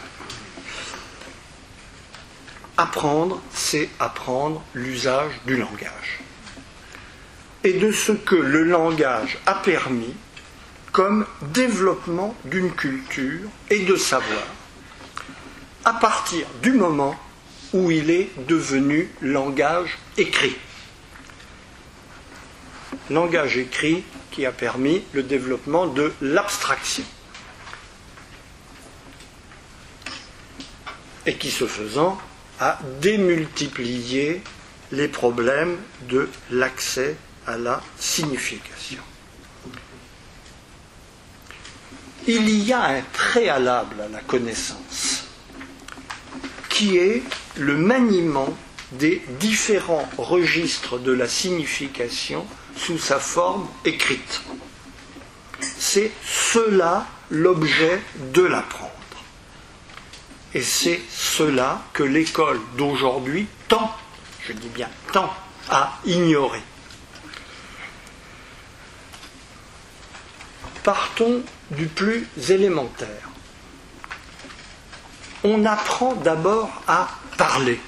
Apprendre, c'est apprendre l'usage du langage. Et de ce que le langage a permis comme développement d'une culture et de savoir, à partir du moment où il est devenu langage écrit. Langage écrit qui a permis le développement de l'abstraction. Et qui, ce faisant, a démultiplié les problèmes de l'accès à la signification. Il y a un préalable à la connaissance, qui est le maniement des différents registres de la signification sous sa forme écrite. C'est cela l'objet de l'apprendre. Et c'est cela que l'école d'aujourd'hui tend, je dis bien tend, à ignorer. Partons du plus élémentaire. On apprend d'abord à parler.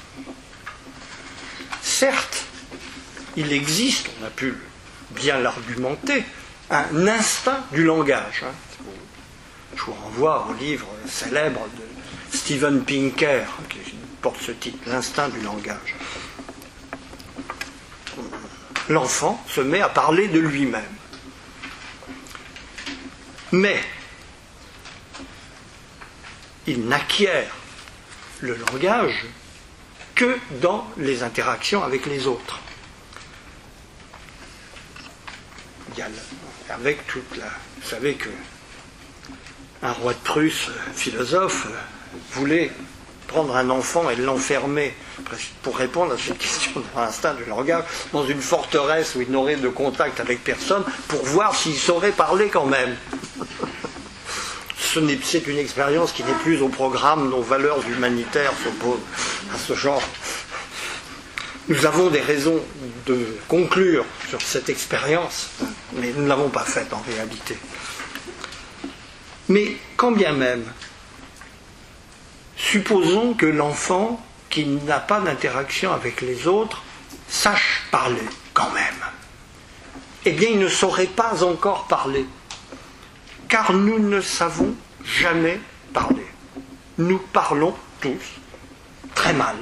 Certes, il existe, on a pu bien l'argumenter, un instinct du langage. Je vous renvoie au livre célèbre de Steven Pinker, qui porte ce titre, L'instinct du langage. L'enfant se met à parler de lui-même. Mais il n'acquiert le langage que dans les interactions avec les autres. Il y a avec toute la... Vous savez que un roi de Prusse, philosophe, voulait prendre un enfant et l'enfermer pour répondre à cette question de l'instinct du langage dans une forteresse où il n'aurait de contact avec personne pour voir s'il saurait parler quand même. C'est une expérience qui n'est plus au programme. Nos valeurs humanitaires s'opposent à ce genre. Nous avons des raisons de conclure sur cette expérience, mais nous ne l'avons pas faite en réalité. Mais quand bien même, supposons que l'enfant qui n'a pas d'interaction avec les autres sache parler quand même. Eh bien, il ne saurait pas encore parler, car nous ne savons jamais parler. Nous parlons tous très mal.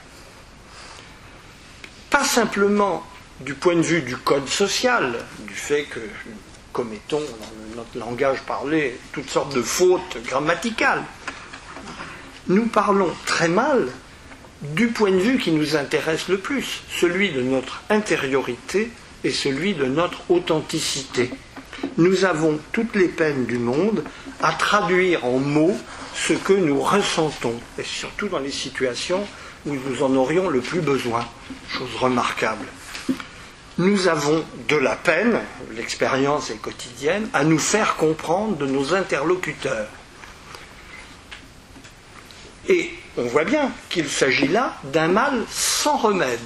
Pas simplement du point de vue du code social, du fait que nous commettons dans notre langage parlé toutes sortes de fautes grammaticales. Nous parlons très mal du point de vue qui nous intéresse le plus, celui de notre intériorité et celui de notre authenticité. Nous avons toutes les peines du monde à traduire en mots ce que nous ressentons, et surtout dans les situations où nous en aurions le plus besoin. Chose remarquable. Nous avons de la peine, l'expérience est quotidienne, à nous faire comprendre de nos interlocuteurs. Et on voit bien qu'il s'agit là d'un mal sans remède.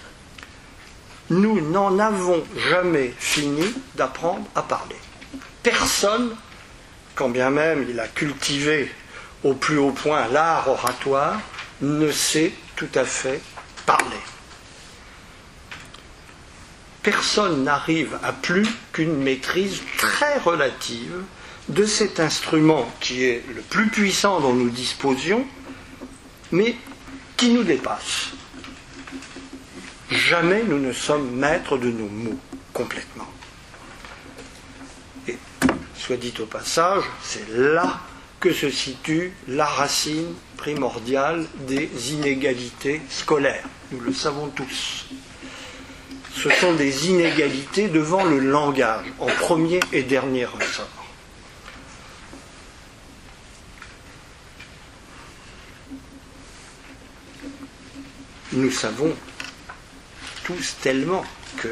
Nous n'en avons jamais fini d'apprendre à parler. Personne, quand bien même il a cultivé au plus haut point l'art oratoire, ne sait tout à fait parler. Personne n'arrive à plus qu'une maîtrise très relative de cet instrument qui est le plus puissant dont nous disposions, mais qui nous dépasse. Jamais nous ne sommes maîtres de nos mots, complètement. Et, soit dit au passage, c'est là que se situe la racine primordiale des inégalités scolaires. Nous le savons tous. Ce sont des inégalités devant le langage, en premier et dernier ressort. nous savons tous tellement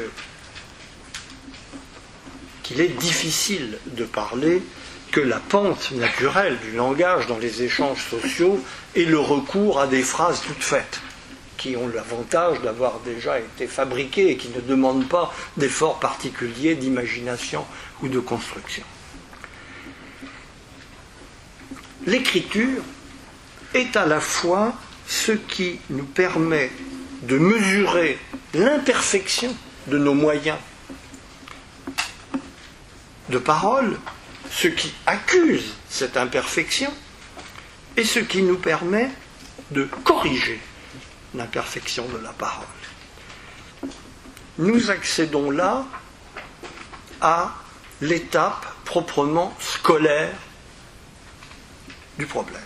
qu'il est difficile de parler que la pente naturelle du langage dans les échanges sociaux est le recours à des phrases toutes faites, qui ont l'avantage d'avoir déjà été fabriquées et qui ne demandent pas d'efforts particuliers d'imagination ou de construction. L'écriture est à la fois ce qui nous permet de mesurer l'imperfection de nos moyens de parole, ce qui accuse cette imperfection, et ce qui nous permet de corriger l'imperfection de la parole. Nous accédons là à l'étape proprement scolaire du problème.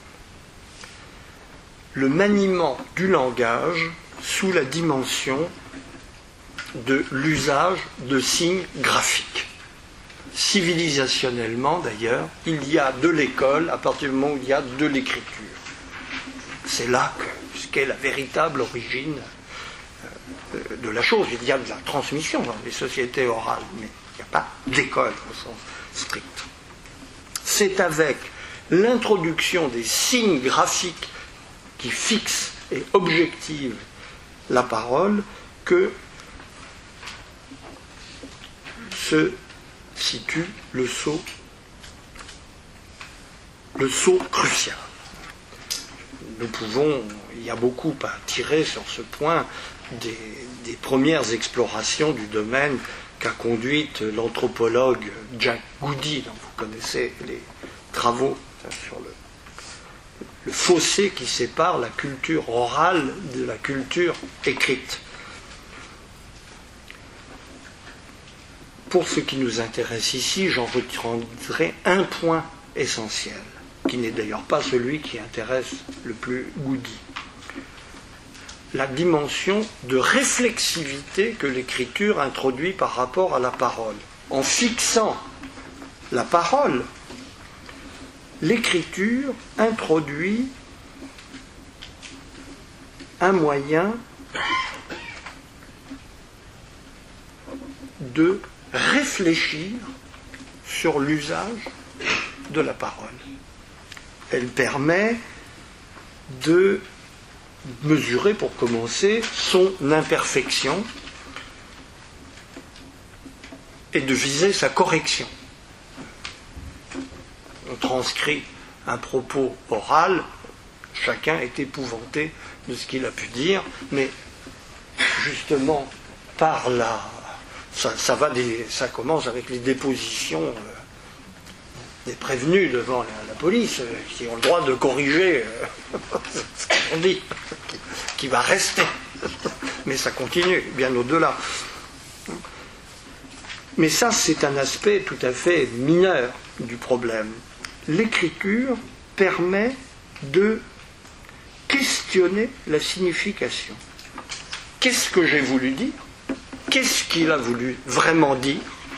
Le maniement du langage sous la dimension de l'usage de signes graphiques. Civilisationnellement, d'ailleurs, il y a de l'école à partir du moment où il y a de l'écriture. C'est là qu'est la véritable origine de la chose. Il y a de la transmission dans les sociétés orales, mais il n'y a pas d'école au sens strict. C'est avec l'introduction des signes graphiques qui fixent et objectivent la parole que se situe le saut crucial. Il y a beaucoup à tirer sur ce point des premières explorations du domaine qu'a conduite l'anthropologue Jack Goody, dont vous connaissez les travaux sur le fossé qui sépare la culture orale de la culture écrite. Pour ce qui nous intéresse ici, j'en retiendrai un point essentiel, qui n'est d'ailleurs pas celui qui intéresse le plus Goody. La dimension de réflexivité que l'écriture introduit par rapport à la parole. En fixant la parole, l'écriture introduit un moyen de réfléchir sur l'usage de la parole. Elle permet de mesurer, pour commencer, son imperfection et de viser sa correction. On transcrit un propos oral, chacun est épouvanté de ce qu'il a pu dire, mais justement par là, ça commence avec les dépositions des prévenus devant la police, qui ont le droit de corriger ce qu'on dit, qui va rester. Mais ça continue, bien au-delà. Mais ça, c'est un aspect tout à fait mineur du problème. L'écriture permet de questionner la signification. Qu'est-ce que j'ai voulu dire ? Qu'est-ce qu'il a voulu vraiment dire ?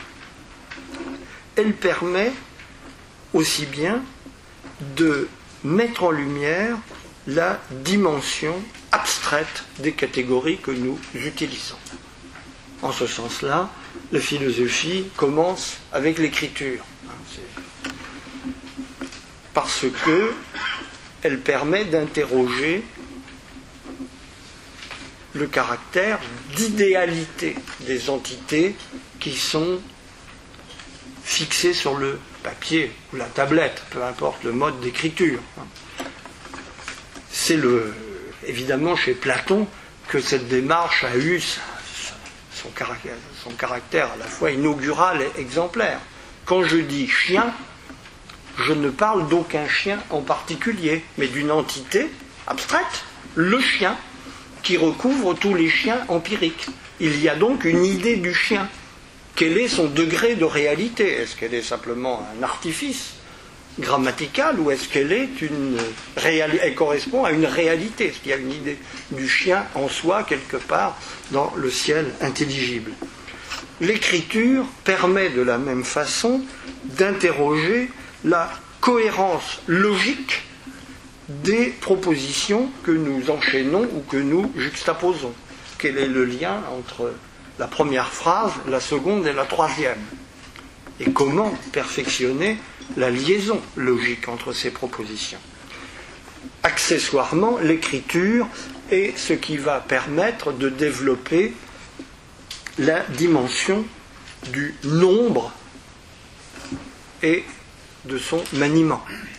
Elle permet aussi bien de mettre en lumière la dimension abstraite des catégories que nous utilisons. En ce sens-là, la philosophie commence avec l'écriture. Parce qu'elle permet d'interroger le caractère d'idéalité des entités qui sont fixées sur le papier ou la tablette, peu importe le mode d'écriture. C'est évidemment chez Platon que cette démarche a eu son caractère à la fois inaugural et exemplaire. Quand je dis chien, je ne parle d'aucun chien en particulier, mais d'une entité abstraite, le chien, qui recouvre tous les chiens empiriques. Il y a donc une idée du chien. Quel est son degré de réalité ? Est-ce qu'elle est simplement un artifice grammatical ou est-ce qu'elle elle correspond à une réalité ? Est-ce qu'il y a une idée du chien en soi quelque part dans le ciel intelligible ? L'écriture permet de la même façon d'interroger la cohérence logique des propositions que nous enchaînons ou que nous juxtaposons. Quel est le lien entre la première phrase, la seconde et la troisième? Et comment perfectionner la liaison logique entre ces propositions? Accessoirement, l'écriture est ce qui va permettre de développer la dimension du nombre et de son maniement.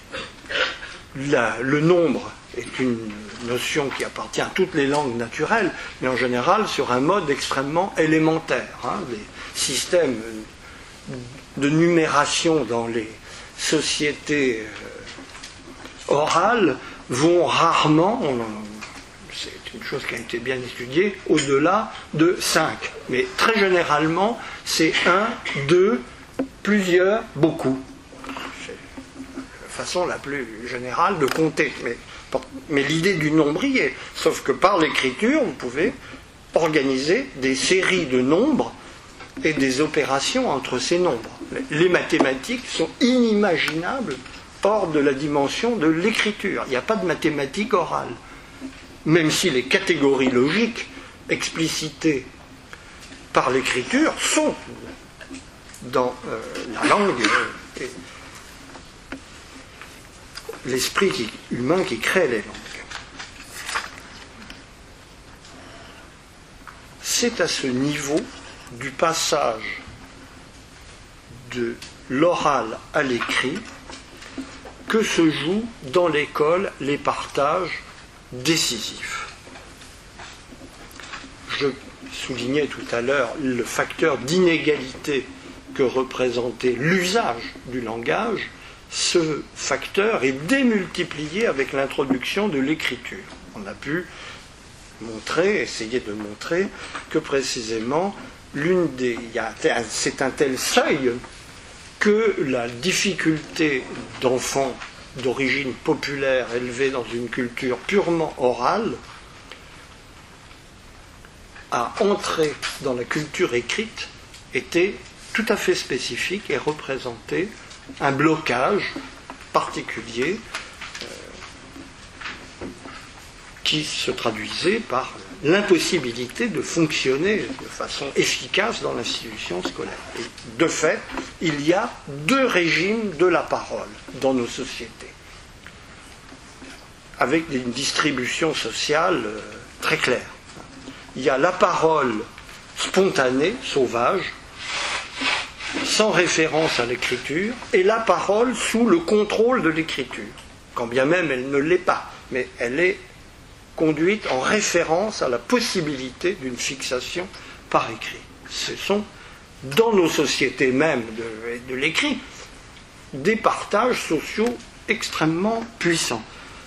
Le nombre est une notion qui appartient à toutes les langues naturelles, mais en général sur un mode extrêmement élémentaire. Les systèmes de numération dans les sociétés orales vont rarement, c'est une chose qui a été bien étudiée, au-delà de 5. Mais très généralement, c'est 1, 2, plusieurs, beaucoup. C'est la façon la plus générale de compter. Mais l'idée du nombre y est. Sauf que par l'écriture, vous pouvez organiser des séries de nombres et des opérations entre ces nombres. Les mathématiques sont inimaginables hors de la dimension de l'écriture. Il n'y a pas de mathématiques orales. Même si les catégories logiques explicitées par l'écriture sont dans la langue et l'esprit humain qui crée les langues. C'est à ce niveau du passage de l'oral à l'écrit que se jouent dans l'école les partages décisifs. Je soulignais tout à l'heure le facteur d'inégalité que représentait l'usage du langage. Ce facteur est démultiplié avec l'introduction de l'écriture. On a pu essayer de montrer que précisément c'est un tel seuil que la difficulté d'enfants d'origine populaire élevés dans une culture purement orale à entrer dans la culture écrite était tout à fait spécifique et représentait un blocage particulier qui se traduisait par l'impossibilité de fonctionner de façon efficace dans l'institution scolaire. Et de fait, il y a deux régimes de la parole dans nos sociétés, avec une distribution sociale très claire. Il y a la parole spontanée, sauvage, sans référence à l'écriture, et la parole sous le contrôle de l'écriture, quand bien même elle ne l'est pas, mais elle est conduite en référence à la possibilité d'une fixation par écrit. Ce sont, dans nos sociétés même de l'écrit, des partages sociaux extrêmement puissants.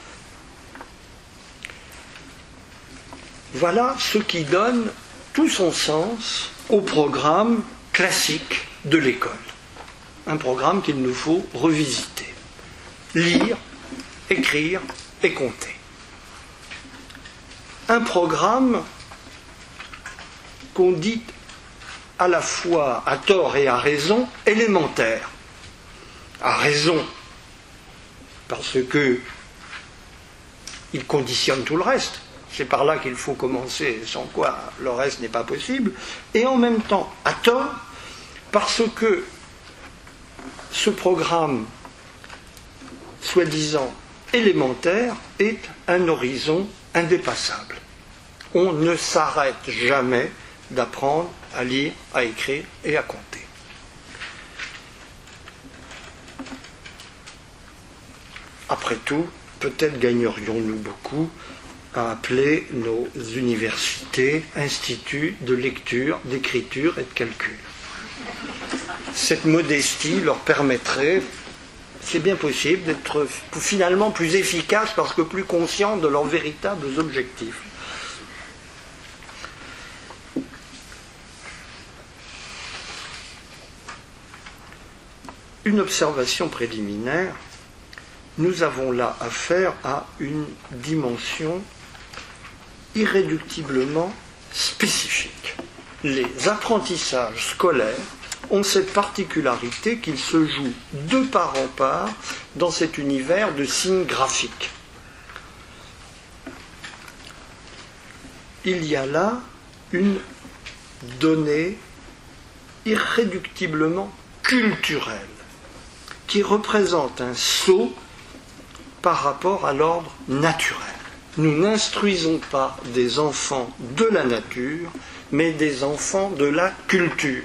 Voilà ce qui donne tout son sens au programme classique de l'école. Un programme qu'il nous faut revisiter. Lire, écrire et compter. Un programme qu'on dit à la fois à tort et à raison élémentaire. À raison, parce que il conditionne tout le reste. C'est par là qu'il faut commencer, sans quoi le reste n'est pas possible. Et en même temps, à tort, parce que ce programme, soi-disant élémentaire, est un horizon indépassable. On ne s'arrête jamais d'apprendre à lire, à écrire et à compter. Après tout, peut-être gagnerions-nous beaucoup à appeler nos universités instituts de lecture, d'écriture et de calcul. Cette modestie leur permettrait, c'est bien possible, d'être finalement plus efficaces parce que plus conscients de leurs véritables objectifs. Une observation préliminaire, nous avons là affaire à une dimension irréductiblement spécifique. Les apprentissages scolaires ont cette particularité qu'ils se jouent de part en part dans cet univers de signes graphiques. il y a là une donnée irréductiblement culturelle qui représente un saut par rapport à l'ordre naturel. Nous n'instruisons pas des enfants de la nature, mais des enfants de la culture.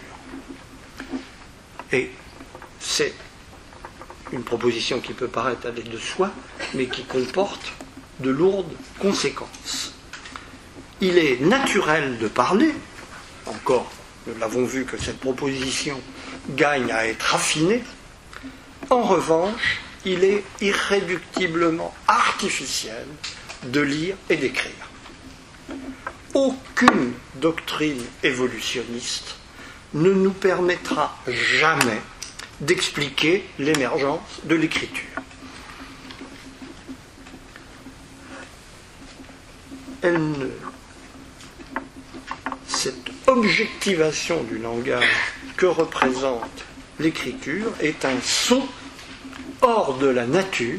Et c'est une proposition qui peut paraître aller de soi, mais qui comporte de lourdes conséquences. Il est naturel de parler, encore, nous l'avons vu que cette proposition gagne à être affinée. En revanche, il est irréductiblement artificiel de lire et d'écrire. Aucune doctrine évolutionniste ne nous permettra jamais d'expliquer l'émergence de l'écriture. Cette objectivation du langage que représente l'écriture est un saut hors de la nature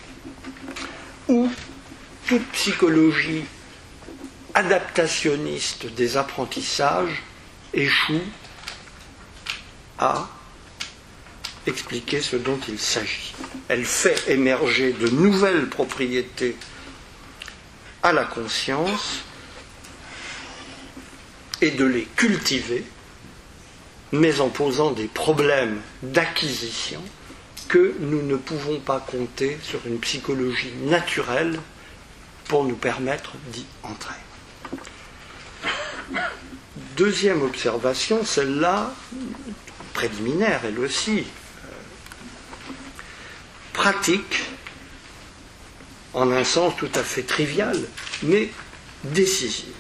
où toute psychologie adaptationniste des apprentissages échoue à expliquer ce dont il s'agit. Elle fait émerger de nouvelles propriétés à la conscience et de les cultiver, mais en posant des problèmes d'acquisition que nous ne pouvons pas compter sur une psychologie naturelle pour nous permettre d'y entrer. Deuxième observation, celle-là, préliminaire elle aussi, pratique, en un sens tout à fait trivial, mais décisive.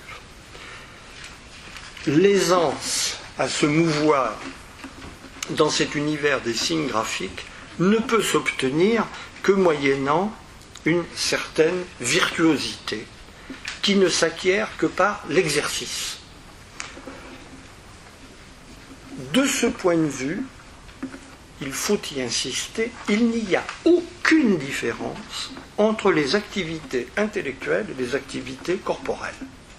L'aisance à se mouvoir dans cet univers des signes graphiques ne peut s'obtenir que moyennant une certaine virtuosité qui ne s'acquiert que par l'exercice. De ce point de vue, il faut y insister, il n'y a aucune différence entre les activités intellectuelles et les activités corporelles.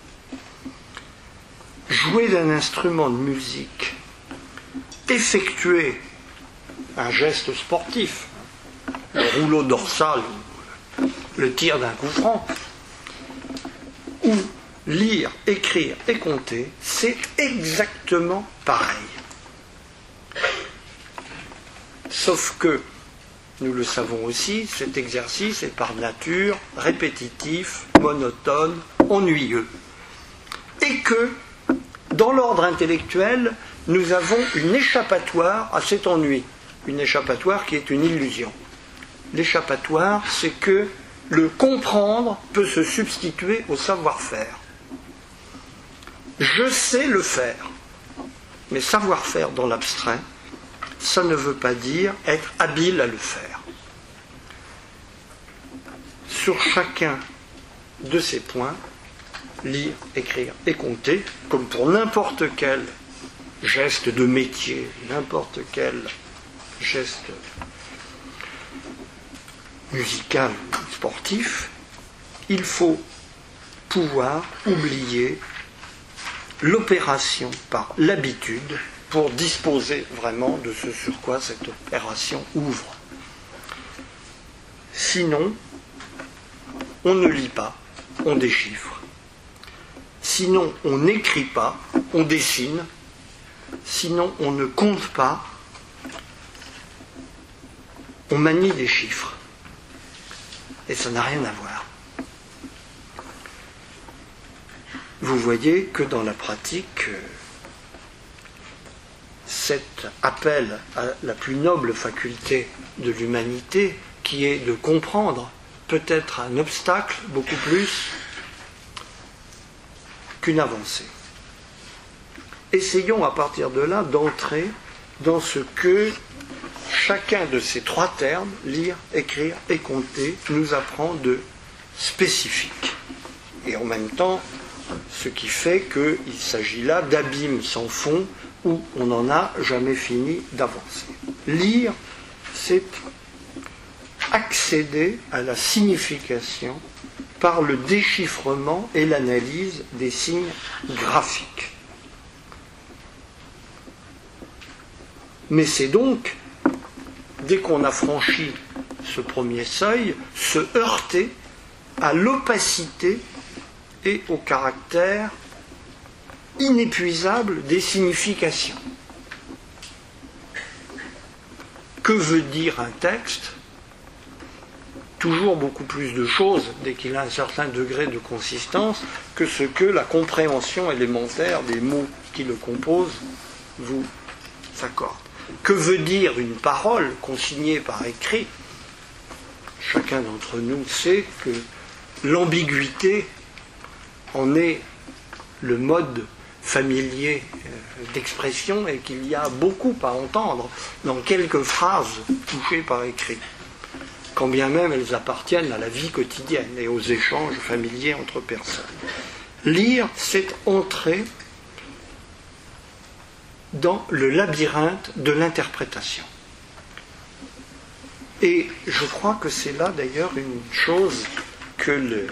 Jouer d'un instrument de musique, effectuer un geste sportif, le rouleau dorsal, le tir d'un coup franc, ou lire, écrire et compter, c'est exactement pareil. Sauf que, nous le savons aussi, cet exercice est par nature répétitif, monotone, ennuyeux. Et que, dans l'ordre intellectuel, nous avons une échappatoire à cet ennui. Une échappatoire qui est une illusion. L'échappatoire, c'est que le comprendre peut se substituer au savoir-faire. Je sais le faire, mais savoir-faire dans l'abstrait, ça ne veut pas dire être habile à le faire. Sur chacun de ces points, lire, écrire et compter, comme pour n'importe quel geste de métier, n'importe quel geste musical ou sportif, il faut pouvoir oublier l'opération par l'habitude pour disposer vraiment de ce sur quoi cette opération ouvre. Sinon, on ne lit pas, on déchiffre. Sinon, on n'écrit pas, on dessine. Sinon, on ne compte pas, on manie des chiffres. Et ça n'a rien à voir. Vous voyez que dans la pratique, cet appel à la plus noble faculté de l'humanité, qui est de comprendre, peut être un obstacle beaucoup plus qu'une avancée. Essayons à partir de là d'entrer dans ce que chacun de ces trois termes, lire, écrire et compter, nous apprend de spécifique. Et en même temps, ce qui fait qu'il s'agit là d'abîmes sans fond où on n'en a jamais fini d'avancer. Lire, c'est accéder à la signification par le déchiffrement et l'analyse des signes graphiques. Mais c'est donc, dès qu'on a franchi ce premier seuil, se heurter à l'opacité et au caractère inépuisable des significations. Que veut dire un texte ? Toujours beaucoup plus de choses, dès qu'il a un certain degré de consistance, que ce que la compréhension élémentaire des mots qui le composent vous accorde. Que veut dire une parole consignée par écrit ? Chacun d'entre nous sait que l'ambiguïté en est le mode familier d'expression et qu'il y a beaucoup à entendre dans quelques phrases touchées par écrit, quand bien même elles appartiennent à la vie quotidienne et aux échanges familiers entre personnes. Lire, c'est entrer dans le labyrinthe de l'interprétation. Et je crois que c'est là d'ailleurs une chose que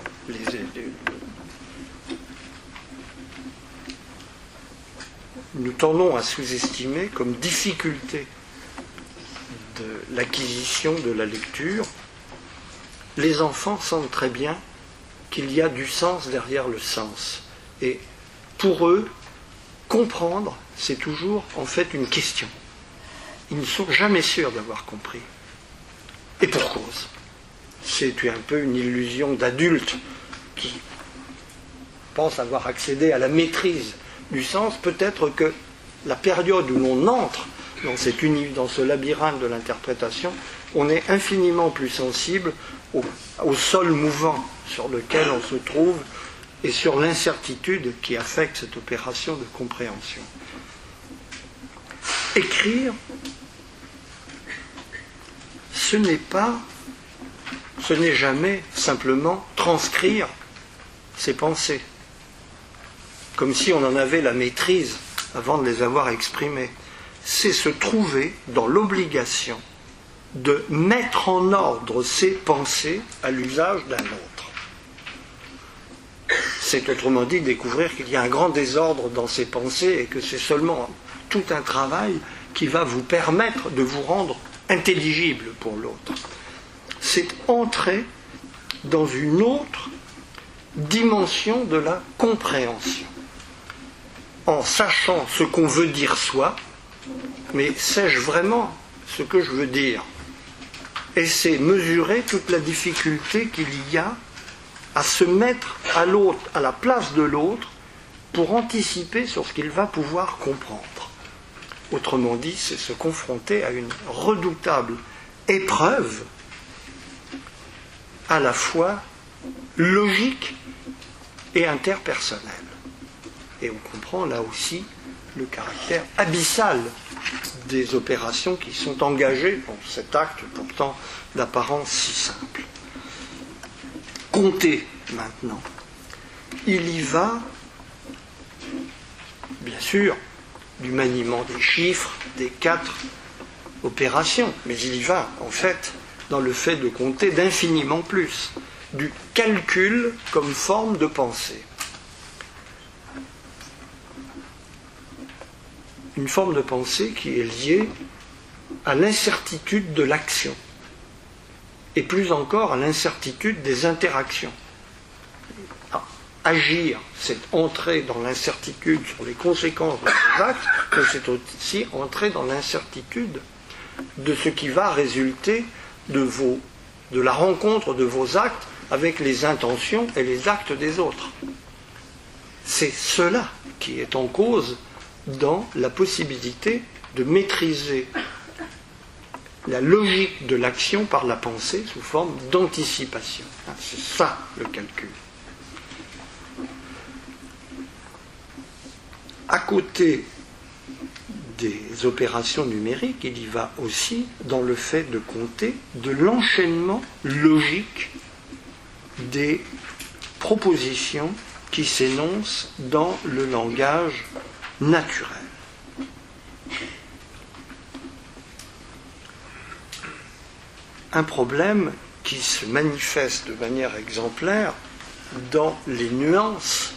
nous tendons à sous-estimer comme difficulté de l'acquisition de la lecture. Les enfants sentent très bien qu'il y a du sens derrière le sens. Et pour eux, comprendre, c'est toujours en fait une question. Ils ne sont jamais sûrs d'avoir compris. Et pour cause. C'est un peu une illusion d'adulte qui pense avoir accédé à la maîtrise du sens. Peut-être que la période où l'on entre dans ce labyrinthe de l'interprétation, on est infiniment plus sensible au sol mouvant sur lequel on se trouve et sur l'incertitude qui affecte cette opération de compréhension. Écrire, ce n'est jamais simplement transcrire ses pensées, comme si on en avait la maîtrise avant de les avoir exprimées. C'est se trouver dans l'obligation de mettre en ordre ses pensées à l'usage d'un autre. C'est autrement dit découvrir qu'il y a un grand désordre dans ses pensées et que c'est seulement tout un travail qui va vous permettre de vous rendre intelligible pour l'autre. C'est entrer dans une autre dimension de la compréhension, en sachant ce qu'on veut dire soi, mais sais-je vraiment ce que je veux dire ? Et c'est mesurer toute la difficulté qu'il y a à se mettre à l'autre, à la place de l'autre, pour anticiper sur ce qu'il va pouvoir comprendre. Autrement dit, c'est se confronter à une redoutable épreuve à la fois logique et interpersonnelle. Et on comprend là aussi le caractère abyssal des opérations qui sont engagées dans cet acte pourtant d'apparence si simple. Compter maintenant. Il y va, bien sûr, du maniement des chiffres, des 4 opérations, mais il y va, en fait, dans le fait de compter d'infiniment plus, du calcul comme forme de pensée. Une forme de pensée qui est liée à l'incertitude de l'action, et plus encore à l'incertitude des interactions. Agir, c'est entrer dans l'incertitude sur les conséquences de vos actes, mais c'est aussi entrer dans l'incertitude de ce qui va résulter de la rencontre de vos actes avec les intentions et les actes des autres. C'est cela qui est en cause dans la possibilité de maîtriser la logique de l'action par la pensée sous forme d'anticipation. C'est ça le calcul. À côté des opérations numériques, il y va aussi dans le fait de compter de l'enchaînement logique des propositions qui s'énoncent dans le langage naturel. Un problème qui se manifeste de manière exemplaire dans les nuances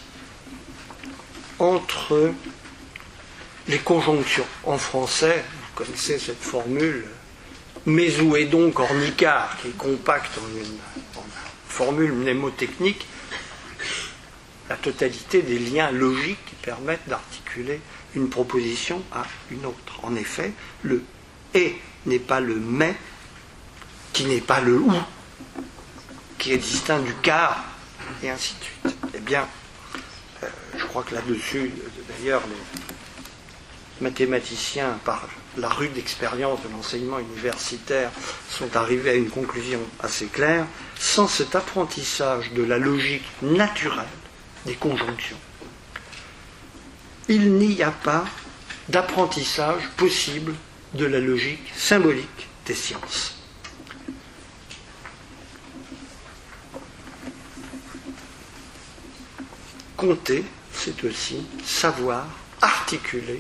entre les conjonctions. En français, vous connaissez cette formule, mais où est donc ornicard, qui est compacte en une formule mnémotechnique, la totalité des liens logiques qui permettent d'articuler une proposition à une autre. En effet, le « et » n'est pas le « mais », qui n'est pas le « ou », qui est distinct du « car », et ainsi de suite. Eh bien, je crois que là-dessus, d'ailleurs, les mathématiciens, par la rude expérience de l'enseignement universitaire, sont arrivés à une conclusion assez claire. Sans cet apprentissage de la logique naturelle des conjonctions, il n'y a pas d'apprentissage possible de la logique symbolique des sciences. Compter, c'est aussi savoir articuler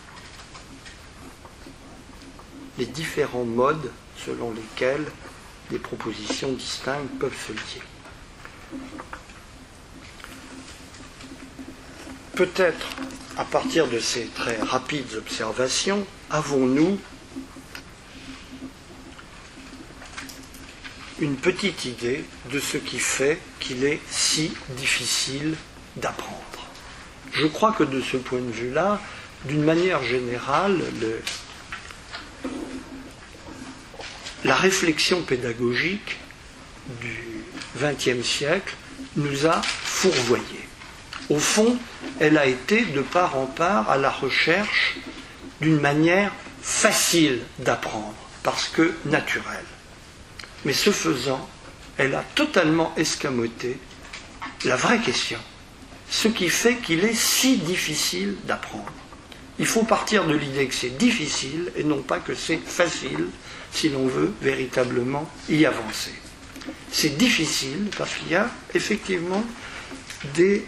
les différents modes selon lesquels des propositions distinctes peuvent se lier. Peut-être, à partir de ces très rapides observations, avons-nous une petite idée de ce qui fait qu'il est si difficile d'apprendre. Je crois que de ce point de vue-là, d'une manière générale, la réflexion pédagogique du XXe siècle nous a fourvoyés. Au fond, elle a été de part en part à la recherche d'une manière facile d'apprendre, parce que naturelle. Mais ce faisant, elle a totalement escamoté la vraie question, ce qui fait qu'il est si difficile d'apprendre. Il faut partir de l'idée que c'est difficile et non pas que c'est facile si l'on veut véritablement y avancer. C'est difficile parce qu'il y a effectivement des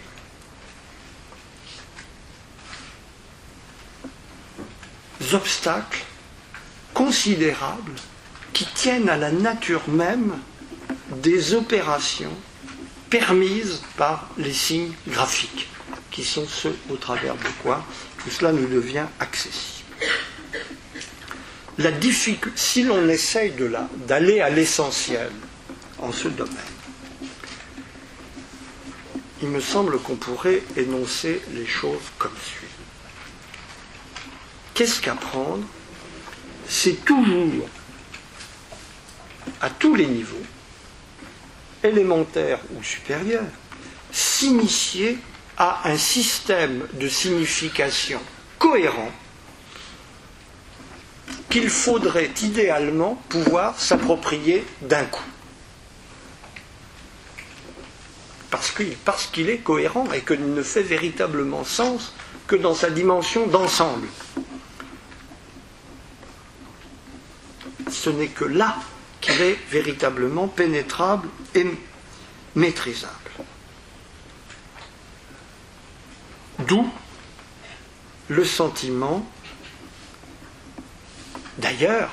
obstacles considérables qui tiennent à la nature même des opérations permises par les signes graphiques, qui sont ceux au travers de quoi tout cela nous devient accessible. Si l'on essaye d'aller à l'essentiel en ce domaine, il me semble qu'on pourrait énoncer les choses comme suit. Qu'est-ce qu'apprendre ? C'est toujours, à tous les niveaux, élémentaires ou supérieurs, s'initier à un système de signification cohérent qu'il faudrait idéalement pouvoir s'approprier d'un coup. Parce qu'il est cohérent et qu'il ne fait véritablement sens que dans sa dimension d'ensemble. Ce n'est que là qu'il est véritablement pénétrable et maîtrisable. D'où le sentiment, d'ailleurs,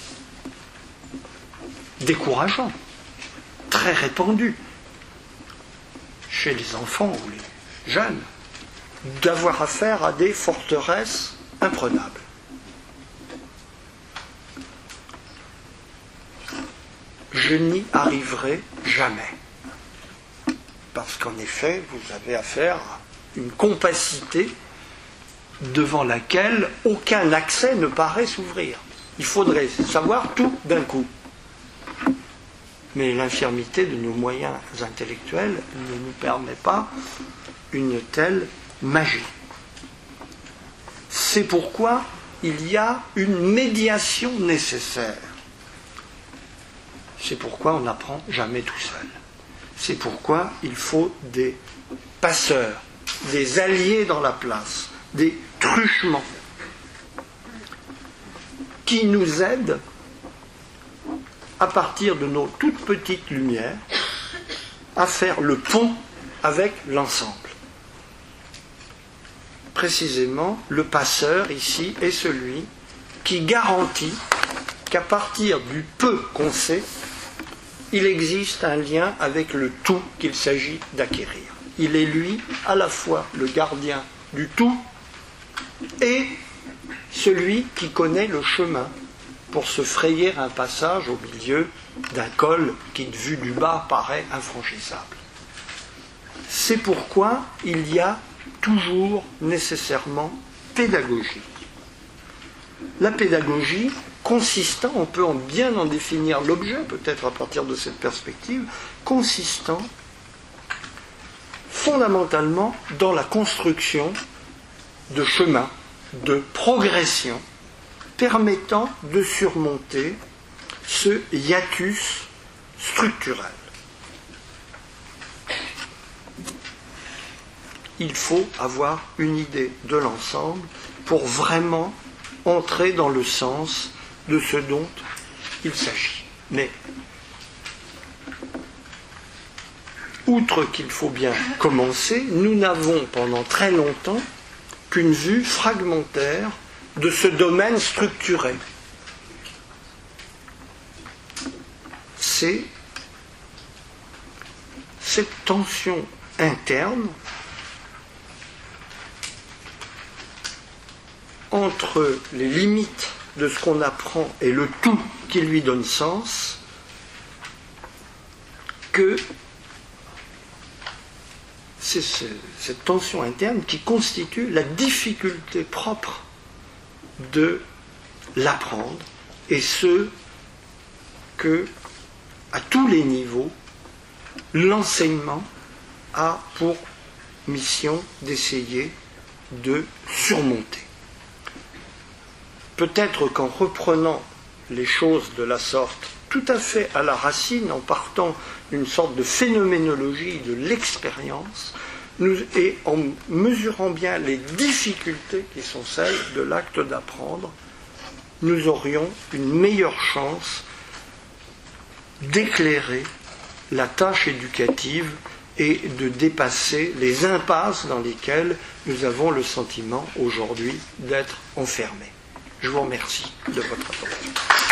décourageant, très répandu chez les enfants ou les jeunes, d'avoir affaire à des forteresses imprenables. Je n'y arriverai jamais. Parce qu'en effet, vous avez affaire à une compacité devant laquelle aucun accès ne paraît s'ouvrir. Il faudrait savoir tout d'un coup. Mais l'infirmité de nos moyens intellectuels ne nous permet pas une telle magie. C'est pourquoi il y a une médiation nécessaire. C'est pourquoi on n'apprend jamais tout seul. C'est pourquoi il faut des passeurs, des alliés dans la place, des truchements qui nous aident à partir de nos toutes petites lumières à faire le pont avec l'ensemble. Précisément, le passeur ici est celui qui garantit qu'à partir du peu qu'on sait, il existe un lien avec le tout qu'il s'agit d'acquérir. Il est lui à la fois le gardien du tout et celui qui connaît le chemin pour se frayer un passage au milieu d'un col qui, vu du bas, paraît infranchissable. C'est pourquoi il y a toujours nécessairement pédagogie. La pédagogie consistant, on peut bien en définir l'objet, peut-être à partir de cette perspective, consistant fondamentalement dans la construction de chemins, de progression, permettant de surmonter ce hiatus structurel. Il faut avoir une idée de l'ensemble pour vraiment entrer dans le sens de ce dont il s'agit. Mais, outre qu'il faut bien commencer, nous n'avons pendant très longtemps qu'une vue fragmentaire de ce domaine structuré. C'est cette tension interne entre les limites de ce qu'on apprend et le tout qui lui donne sens, que c'est cette tension interne qui constitue la difficulté propre de l'apprendre, et ce que, à tous les niveaux, l'enseignement a pour mission d'essayer de surmonter. Peut-être qu'en reprenant les choses de la sorte, tout à fait à la racine, en partant d'une sorte de phénoménologie de l'expérience, et en mesurant bien les difficultés qui sont celles de l'acte d'apprendre, nous aurions une meilleure chance d'éclairer la tâche éducative et de dépasser les impasses dans lesquelles nous avons le sentiment aujourd'hui d'être enfermés. Je vous remercie de votre attention.